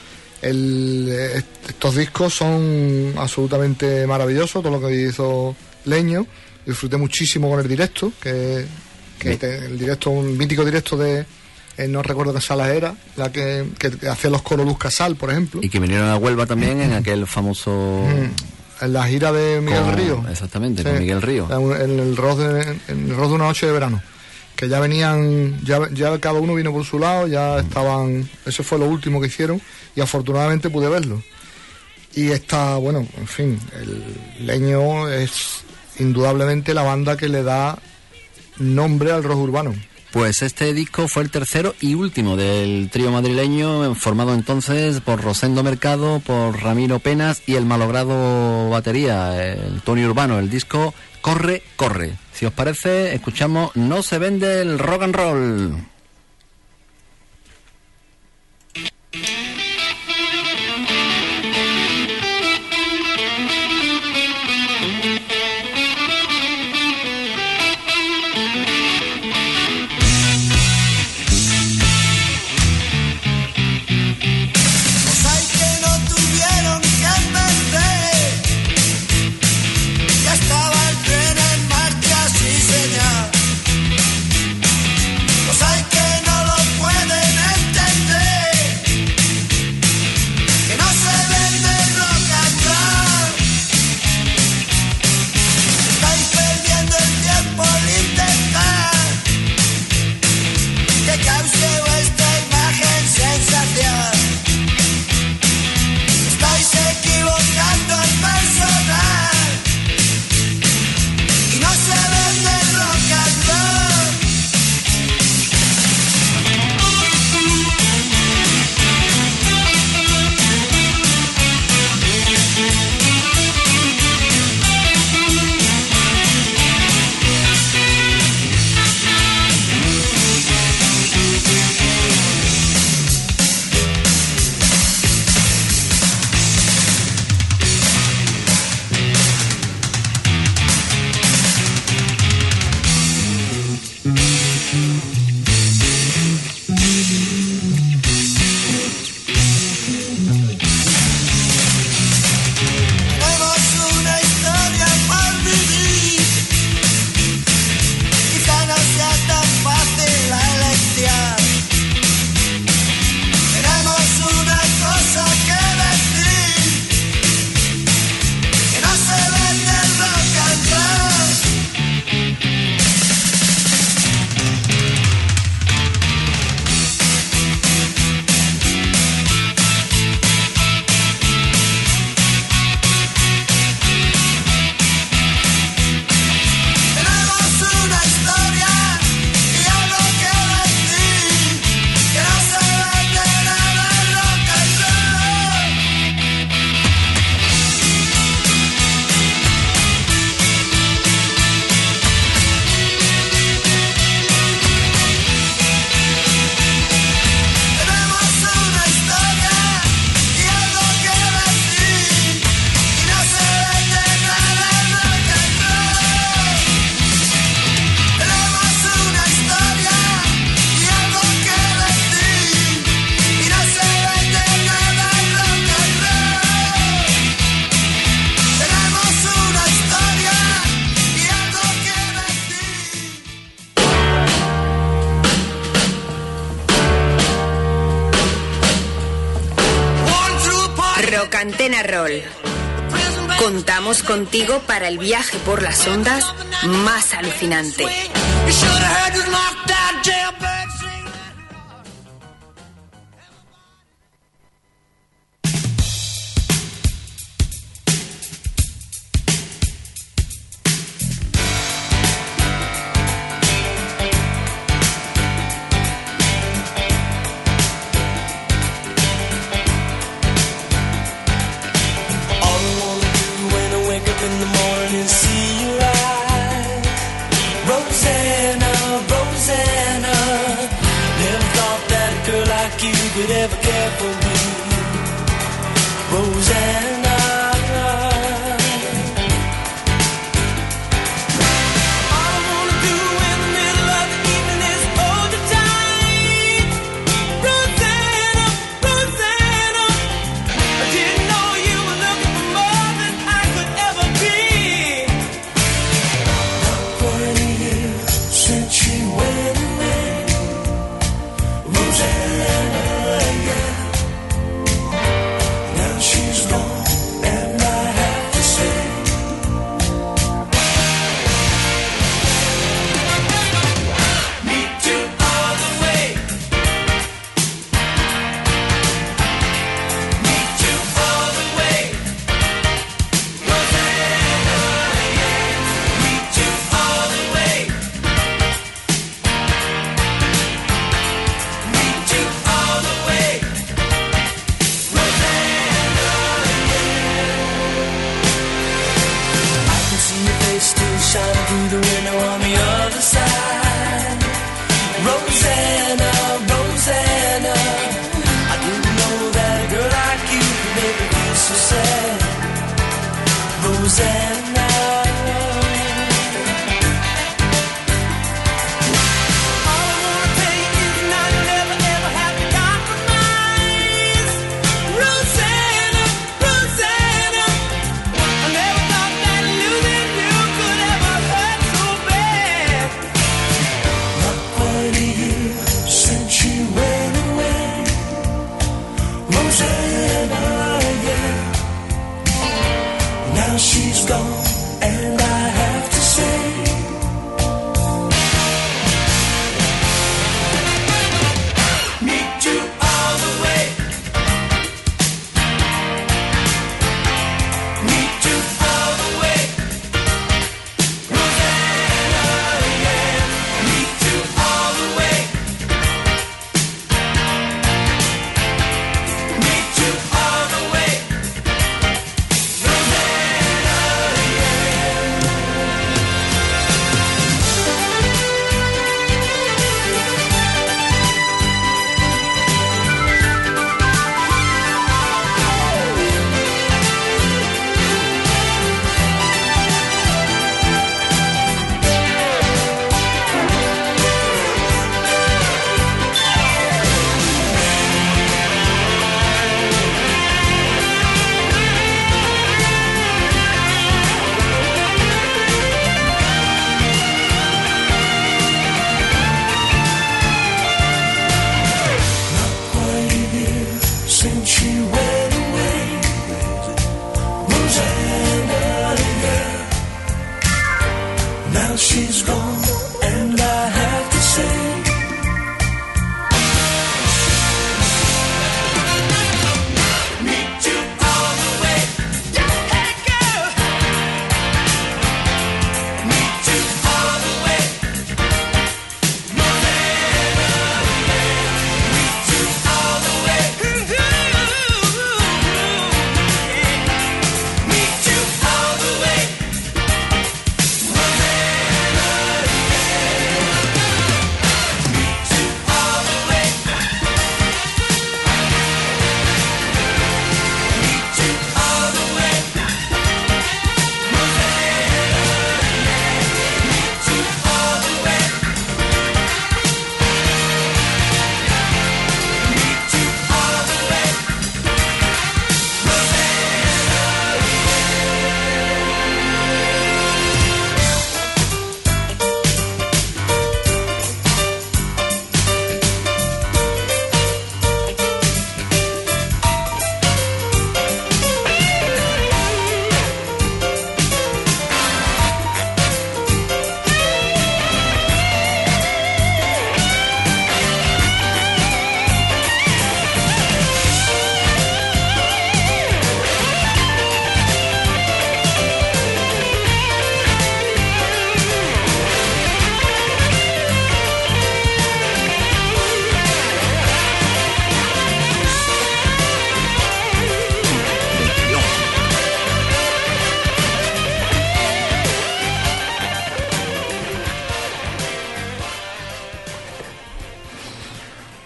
Speaker 17: El, estos discos son absolutamente maravillosos, todo lo que hizo Leño. Disfruté muchísimo con el directo, que, que te, el directo, un mítico directo de... Eh, no recuerdo qué sala era, la que, que hacía los coros Luz Casal, por ejemplo.
Speaker 4: Y que vinieron a Huelva también en aquel famoso...
Speaker 17: Mm, en la gira de Miguel
Speaker 4: con,
Speaker 17: Río.
Speaker 4: Exactamente, sí, con Miguel Río.
Speaker 17: En el rock de, en el rock de una noche de verano. Que ya venían, ya, ya cada uno vino por su lado, ya estaban... Eso fue lo último que hicieron y afortunadamente pude verlo. Y está, bueno, en fin, el Leño es indudablemente la banda que le da nombre al rock urbano.
Speaker 4: Pues este disco fue el tercero y último del trío madrileño, formado entonces por Rosendo Mercado, por Ramiro Penas y el malogrado batería, el Tony Urbano. El disco Corre, Corre. Si os parece, escuchamos No se vende el rock and roll.
Speaker 16: Los hay
Speaker 8: Rock Antena Roll. Contamos contigo para el viaje por las ondas más alucinante.
Speaker 16: She's gone.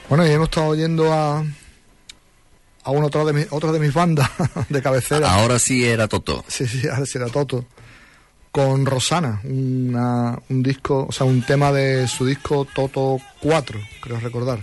Speaker 17: Bueno, y hemos estado oyendo a a una otra de mis otra de mis bandas de cabecera.
Speaker 4: Ahora sí era Toto.
Speaker 17: Sí, sí, ahora sí era Toto. Con Rosana, una, un disco, o sea, un tema de su disco Toto cuatro, creo recordar.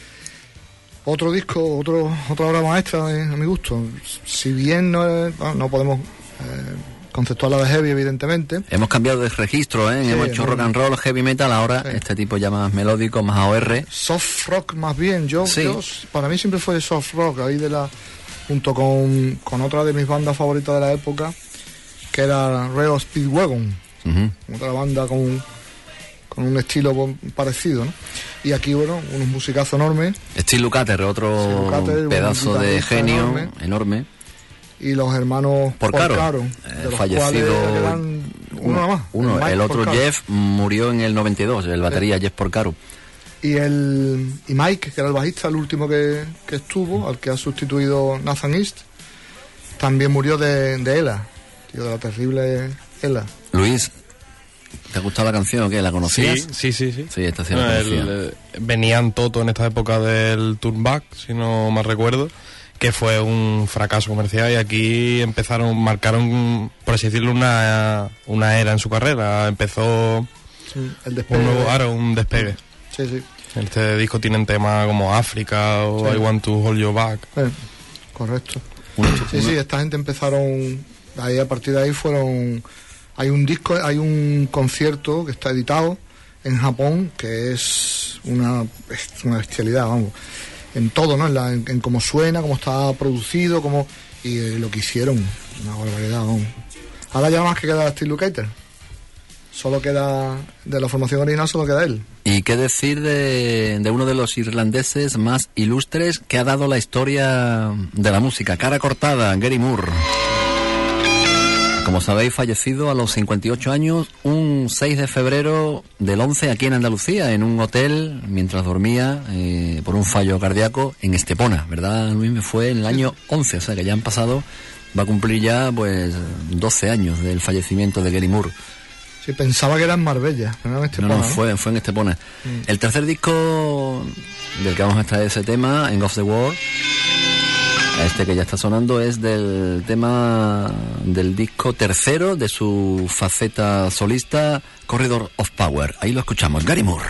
Speaker 17: Otro disco, otro otra obra maestra eh, a mi gusto. Si bien no, es, no, no podemos eh, conceptuarla de heavy, evidentemente.
Speaker 4: Hemos cambiado de registro, ¿eh? Sí, hemos hecho no, rock and roll, heavy metal, ahora sí. Este tipo ya más melódico, más A O R.
Speaker 17: Soft rock más bien, yo,
Speaker 4: sí.
Speaker 17: yo para mí siempre fue soft rock, ahí de la junto con, con otra de mis bandas favoritas de la época, que era Rail Speedwagon, uh-huh. Otra banda con, con un estilo parecido, ¿no? Y aquí, bueno, unos musicazos enormes.
Speaker 4: Steve Lukather, otro Lukather, pedazo de genio enorme. enorme.
Speaker 17: Y los hermanos
Speaker 4: Porcaro,
Speaker 17: Porcaro
Speaker 4: eh, fallecido
Speaker 17: uno, uno nada más.
Speaker 4: Uno, el, el otro Porcaro. Jeff murió en el noventa y dos, el batería sí. Jeff Porcaro.
Speaker 17: Y el y Mike, que era el bajista, el último que, que estuvo, al que ha sustituido Nathan East, también murió de, de ELA, tío, de la terrible ELA.
Speaker 4: Luis, ¿te ha gustado la canción o qué? ¿La conocías?
Speaker 18: Sí, sí, sí. Sí,
Speaker 4: sí esta sí la conocía.
Speaker 18: El, el, venían Toto en esta época del Turn-Back, si no mal recuerdo, que fue un fracaso comercial, y aquí empezaron, marcaron, por así decirlo, una, una era en su carrera. Empezó
Speaker 17: sí, el despegue.
Speaker 18: Un nuevo aro, un despegue.
Speaker 17: Sí, sí.
Speaker 18: En este disco tienen temas como África o sí. I Want to Hold You Back.
Speaker 17: Sí, correcto. Sí, sí, esta gente empezaron, ahí a partir de ahí fueron, hay un disco, hay un concierto que está editado en Japón, que es una, es una bestialidad, vamos. En todo, ¿no? En, la, en, en cómo suena, cómo está producido, cómo y eh, lo que hicieron, una barbaridad, vamos. Ahora ya más que queda Steve Lukather. Solo queda, de la formación original solo queda él.
Speaker 4: ¿Y qué decir de, de uno de los irlandeses más ilustres que ha dado la historia de la música? Cara cortada, Gary Moore. Como sabéis, fallecido a los cincuenta y ocho años, un seis de febrero del once aquí en Andalucía, en un hotel, mientras dormía eh, por un fallo cardíaco en Estepona, ¿verdad, Luis? Me fue en el año once, o sea que ya han pasado, va a cumplir ya pues doce años del fallecimiento de Gary Moore.
Speaker 17: Sí, pensaba que era en Marbella, no en Estepona.
Speaker 4: No, no, fue, fue en Estepona. Mm. El tercer disco del que vamos a extraer ese tema, End of the World, este que ya está sonando, es del tema del disco tercero de su faceta solista, Corridor of Power. Ahí lo escuchamos, Gary Moore.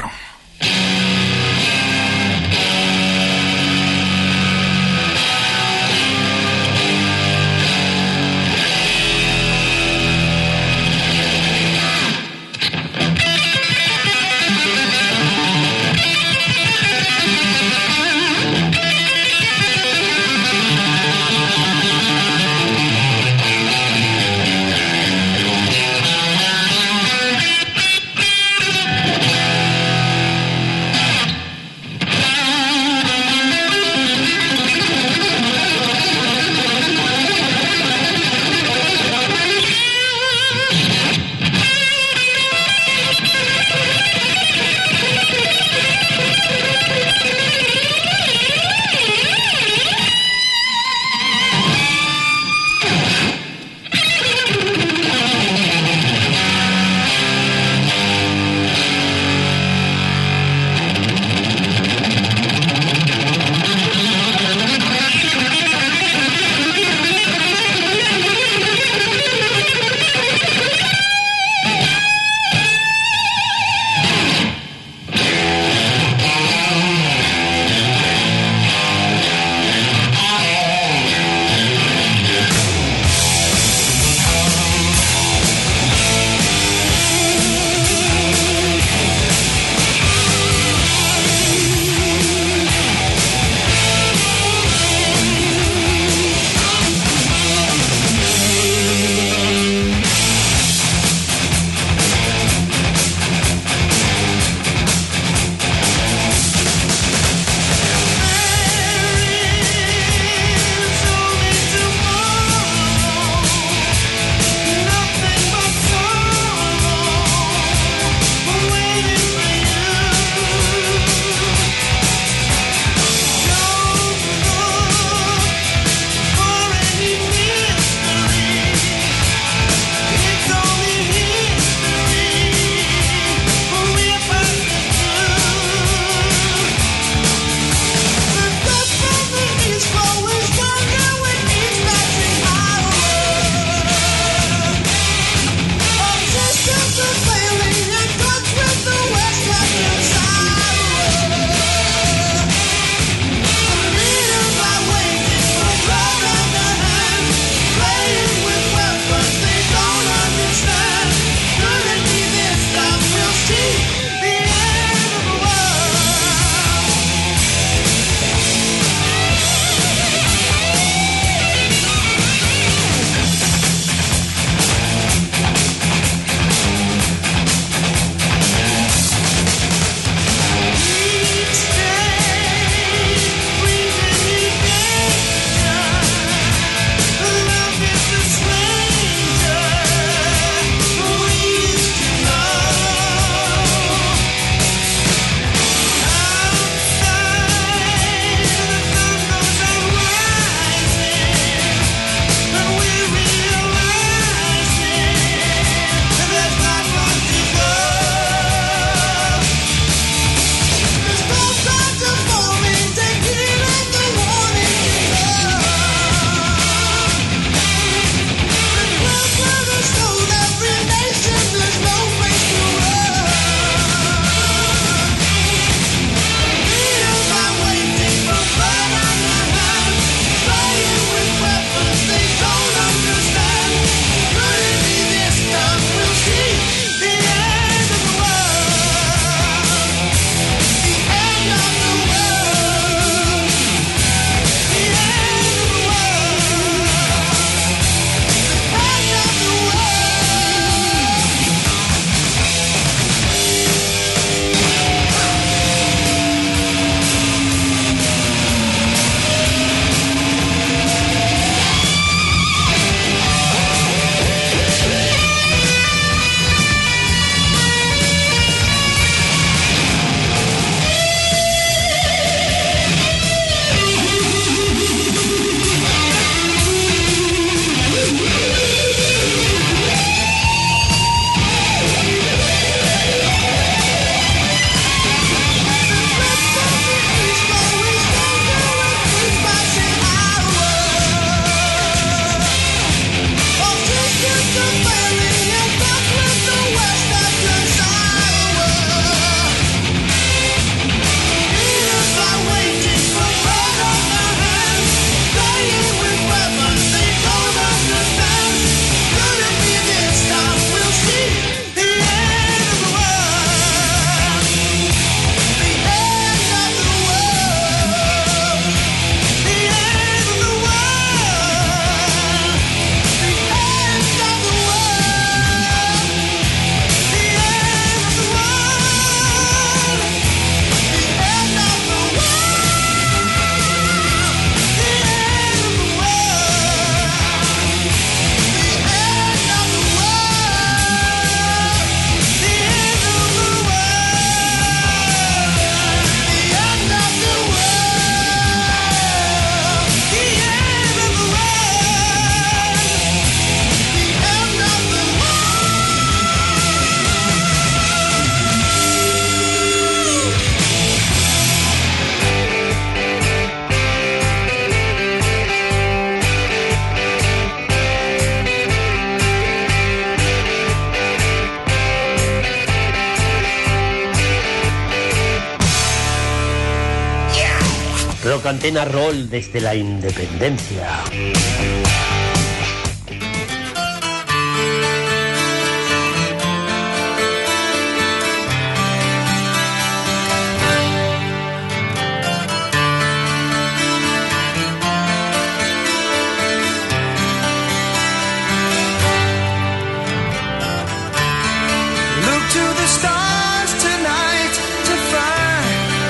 Speaker 20: Rock Antena Roll desde la independencia.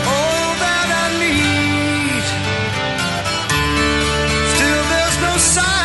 Speaker 16: Still there's no sign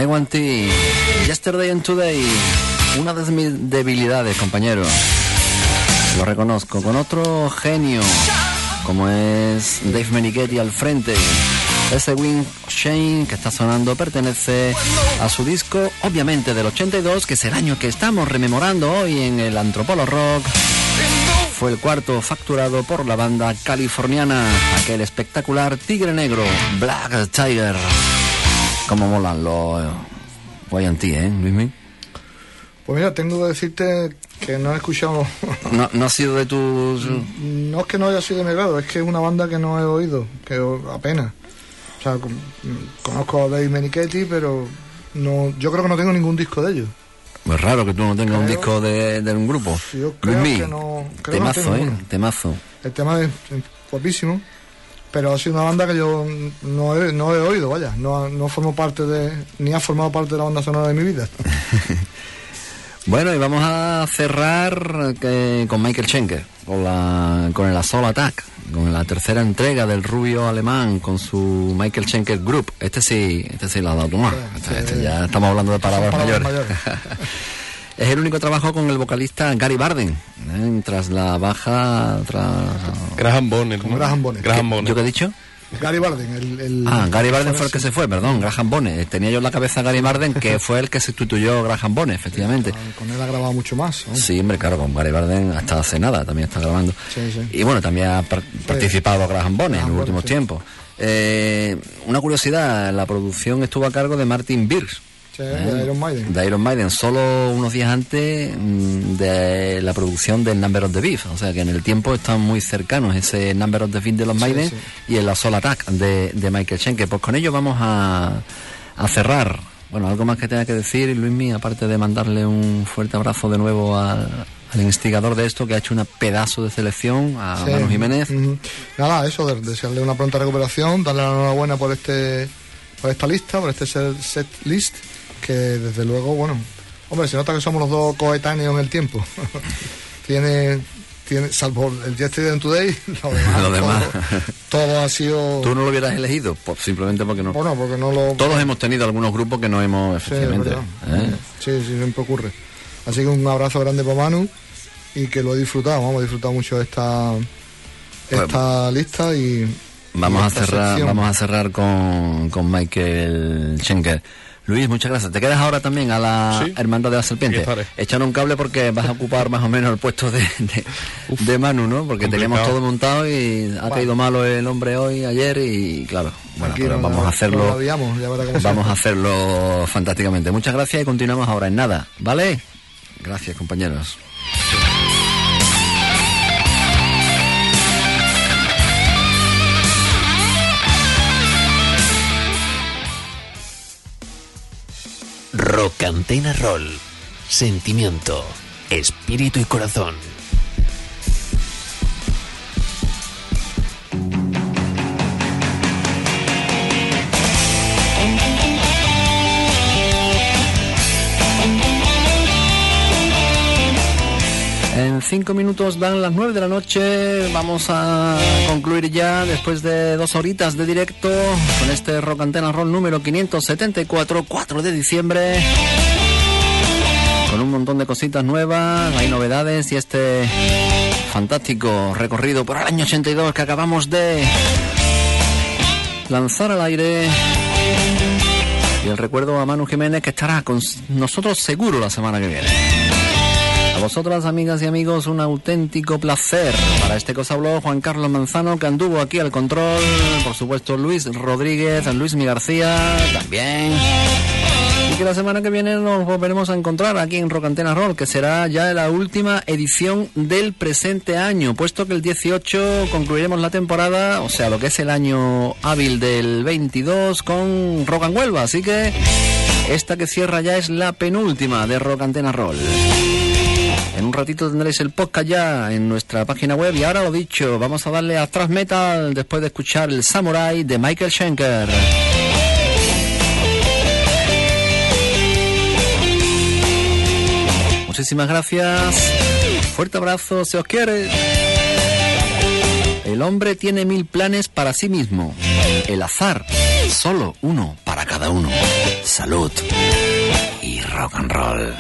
Speaker 4: Want Tea, Yesterday and Today, una de mis debilidades, compañeros, lo reconozco, con otro genio, como es Dave Meniketti al frente. Ese Wind Shane que está sonando pertenece a su disco, obviamente del ochenta y dos, que es el año que estamos rememorando hoy en el Antropolo Rock. Fue el cuarto facturado por la banda californiana, aquel espectacular Tigre Negro, Black Tiger. Cómo molan los Y and T, ¿eh, Luismi?
Speaker 17: Pues mira, tengo que decirte que no he escuchado...
Speaker 4: No, no ha sido de tus...
Speaker 17: No es que no haya sido de mi grado, es que es una banda que no he oído, que apenas. O sea, conozco a Dave Meniketti, pero no, yo creo que no tengo ningún disco de ellos.
Speaker 4: Es raro que tú no tengas creo, un disco de, de un grupo.
Speaker 17: Yo creo
Speaker 4: Luis,
Speaker 17: que no... Creo
Speaker 4: temazo,
Speaker 17: que no
Speaker 4: ¿eh?
Speaker 17: uno.
Speaker 4: Temazo.
Speaker 17: El tema es guapísimo, pero ha sido una banda que yo no he, no he oído, vaya. No, no formo parte de... Ni ha formado parte de la banda sonora de mi vida.
Speaker 4: Bueno, y vamos a cerrar eh, con Michael Schenker, con, la, con el Assault Attack, con la tercera entrega del rubio alemán, con su Michael Schenker Group. Este sí, este sí lo ha dado tu mano. Este, este, ya estamos hablando de palabras mayores. mayores. Es el único trabajo con el vocalista Gary Barden, ¿eh? tras la baja... Tras...
Speaker 18: Graham Bonnet, ¿no?
Speaker 17: Graham Bonnet.
Speaker 18: Graham Bonnet.
Speaker 4: ¿Yo qué he dicho?
Speaker 17: Gary Barden, el, el...
Speaker 4: Ah, Gary Barden fue el que se fue, perdón, Graham Bonnet. Tenía yo en la cabeza a Gary Barden, que fue el que sustituyó a Graham Bonnet, efectivamente.
Speaker 17: Ah, con él ha grabado mucho más, ¿no?
Speaker 4: Sí, hombre, claro, con Gary Barden hasta hace nada también está grabando.
Speaker 17: Sí, sí.
Speaker 4: Y bueno, también ha par- participado Graham Bonnet Graham en los últimos Bonnet, sí. tiempos. Eh, una curiosidad, la producción estuvo a cargo de Martin Birch.
Speaker 17: Sí, ¿eh? de Iron Maiden.
Speaker 4: De Iron Maiden, solo unos días antes mmm, de la producción del Number of the Beast. O sea que en el tiempo están muy cercanos ese Number of the Beast de los Maiden sí, sí. y el Assault Attack de, de Michael Schenker. Pues con ello vamos a, a cerrar. Bueno, algo más que tenga que decir, Luismi, aparte de mandarle un fuerte abrazo de nuevo al, al instigador de esto, que ha hecho una pedazo de selección, a sí. Manu Jiménez.
Speaker 17: Mm-hmm. Nada, eso, de, desearle una pronta recuperación, darle la enhorabuena por este por esta lista, por este set list, que desde luego, bueno, hombre, se nota que somos los dos coetáneos en el tiempo. tiene, tiene, salvo el Yesterday and Today, lo demás,
Speaker 4: lo demás.
Speaker 17: Todo, todo ha sido...
Speaker 4: ¿Tú no lo hubieras elegido? Pues simplemente porque no.
Speaker 17: Bueno, porque no lo...
Speaker 4: Todos hemos tenido algunos grupos que no hemos, efectivamente.
Speaker 17: Sí, ¿eh? sí, sí, siempre ocurre. Así que un abrazo grande para Manu y que lo he disfrutado, vamos, he disfrutado mucho esta, esta pues, lista y...
Speaker 4: Vamos
Speaker 17: y
Speaker 4: a cerrar,
Speaker 17: sección.
Speaker 4: vamos a cerrar con, con Michael Schenker. Luis, muchas gracias. ¿Te quedas ahora también a la sí. Hermandad de la Serpiente? Echar un cable porque vas a ocupar más o menos el puesto de, de, de Manu, ¿no? Porque complicado. Teníamos todo montado y ha bueno. caído malo el hombre hoy, ayer y claro, bueno, pero no, vamos no, a hacerlo,
Speaker 17: no odiamos,
Speaker 4: vamos a hacerlo fantásticamente. Muchas gracias y continuamos ahora en nada, ¿vale? Gracias, compañeros.
Speaker 2: Rock Antena Roll. Sentimiento, espíritu y corazón.
Speaker 4: En cinco minutos dan las nueve de la noche. Vamos a concluir ya después de dos horitas de directo con este Rock Antena Roll número quinientos setenta y cuatro, cuatro de diciembre. Con un montón de cositas nuevas, hay novedades y este fantástico recorrido por el año ochenta y dos que acabamos de lanzar al aire. Y el recuerdo a Manu Jiménez, que estará con nosotros seguro la semana que viene. A vosotras, amigas y amigos, un auténtico placer. Para este Cosa Blog, Juan Carlos Manzano, que anduvo aquí al control. Por supuesto, Luis Rodríguez, Luismi García, también. Y que la semana que viene nos volveremos a encontrar aquí en Rock Antena Roll, que será ya la última edición del presente año, puesto que el dieciocho concluiremos la temporada, o sea, lo que es el año hábil del veintidós con Rock and Huelva. Así que esta que cierra ya es la penúltima de Rock Antena Roll. En un ratito tendréis el podcast ya en nuestra página web. Y ahora lo dicho, vamos a darle a thrash metal después de escuchar el Samurai de Michael Schenker. Muchísimas gracias. Fuerte abrazo, se os quiere. El hombre tiene mil planes para sí mismo. El azar, solo uno para cada uno.
Speaker 9: salud y rock and roll.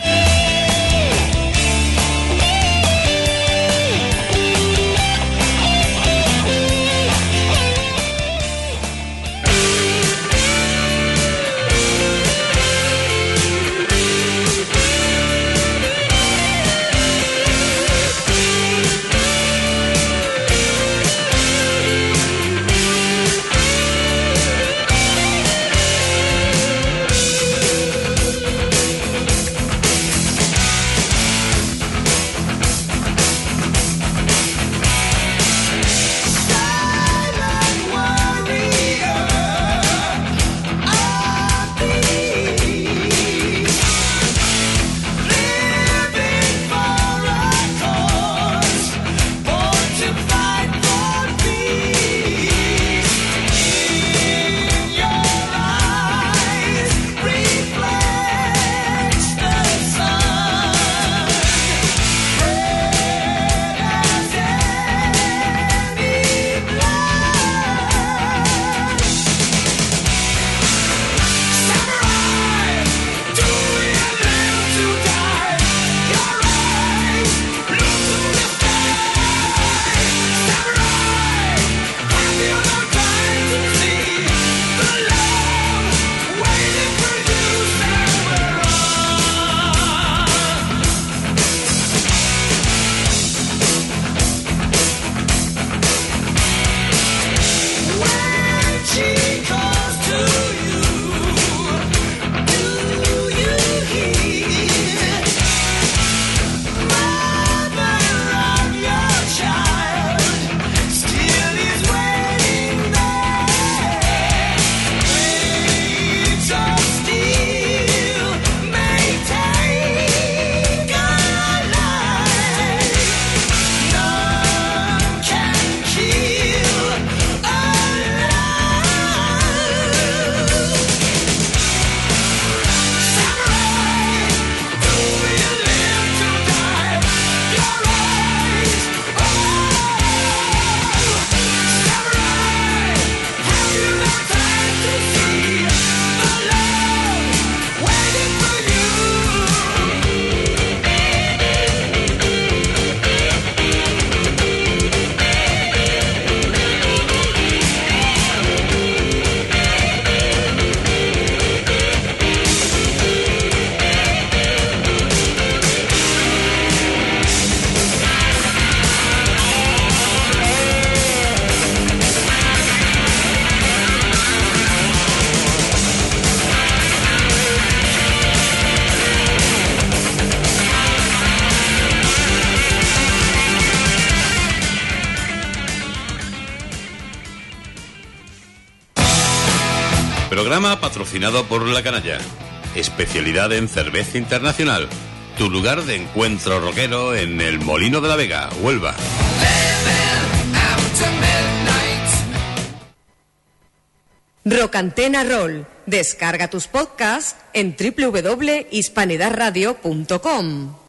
Speaker 3: Programa patrocinado por La Canalla. Especialidad en cerveza internacional. Tu lugar de encuentro rockero en el Molino de la Vega, Huelva.
Speaker 13: Rock Antena Roll. Descarga tus podcasts en doble u doble u doble u punto hispanidad radio punto com.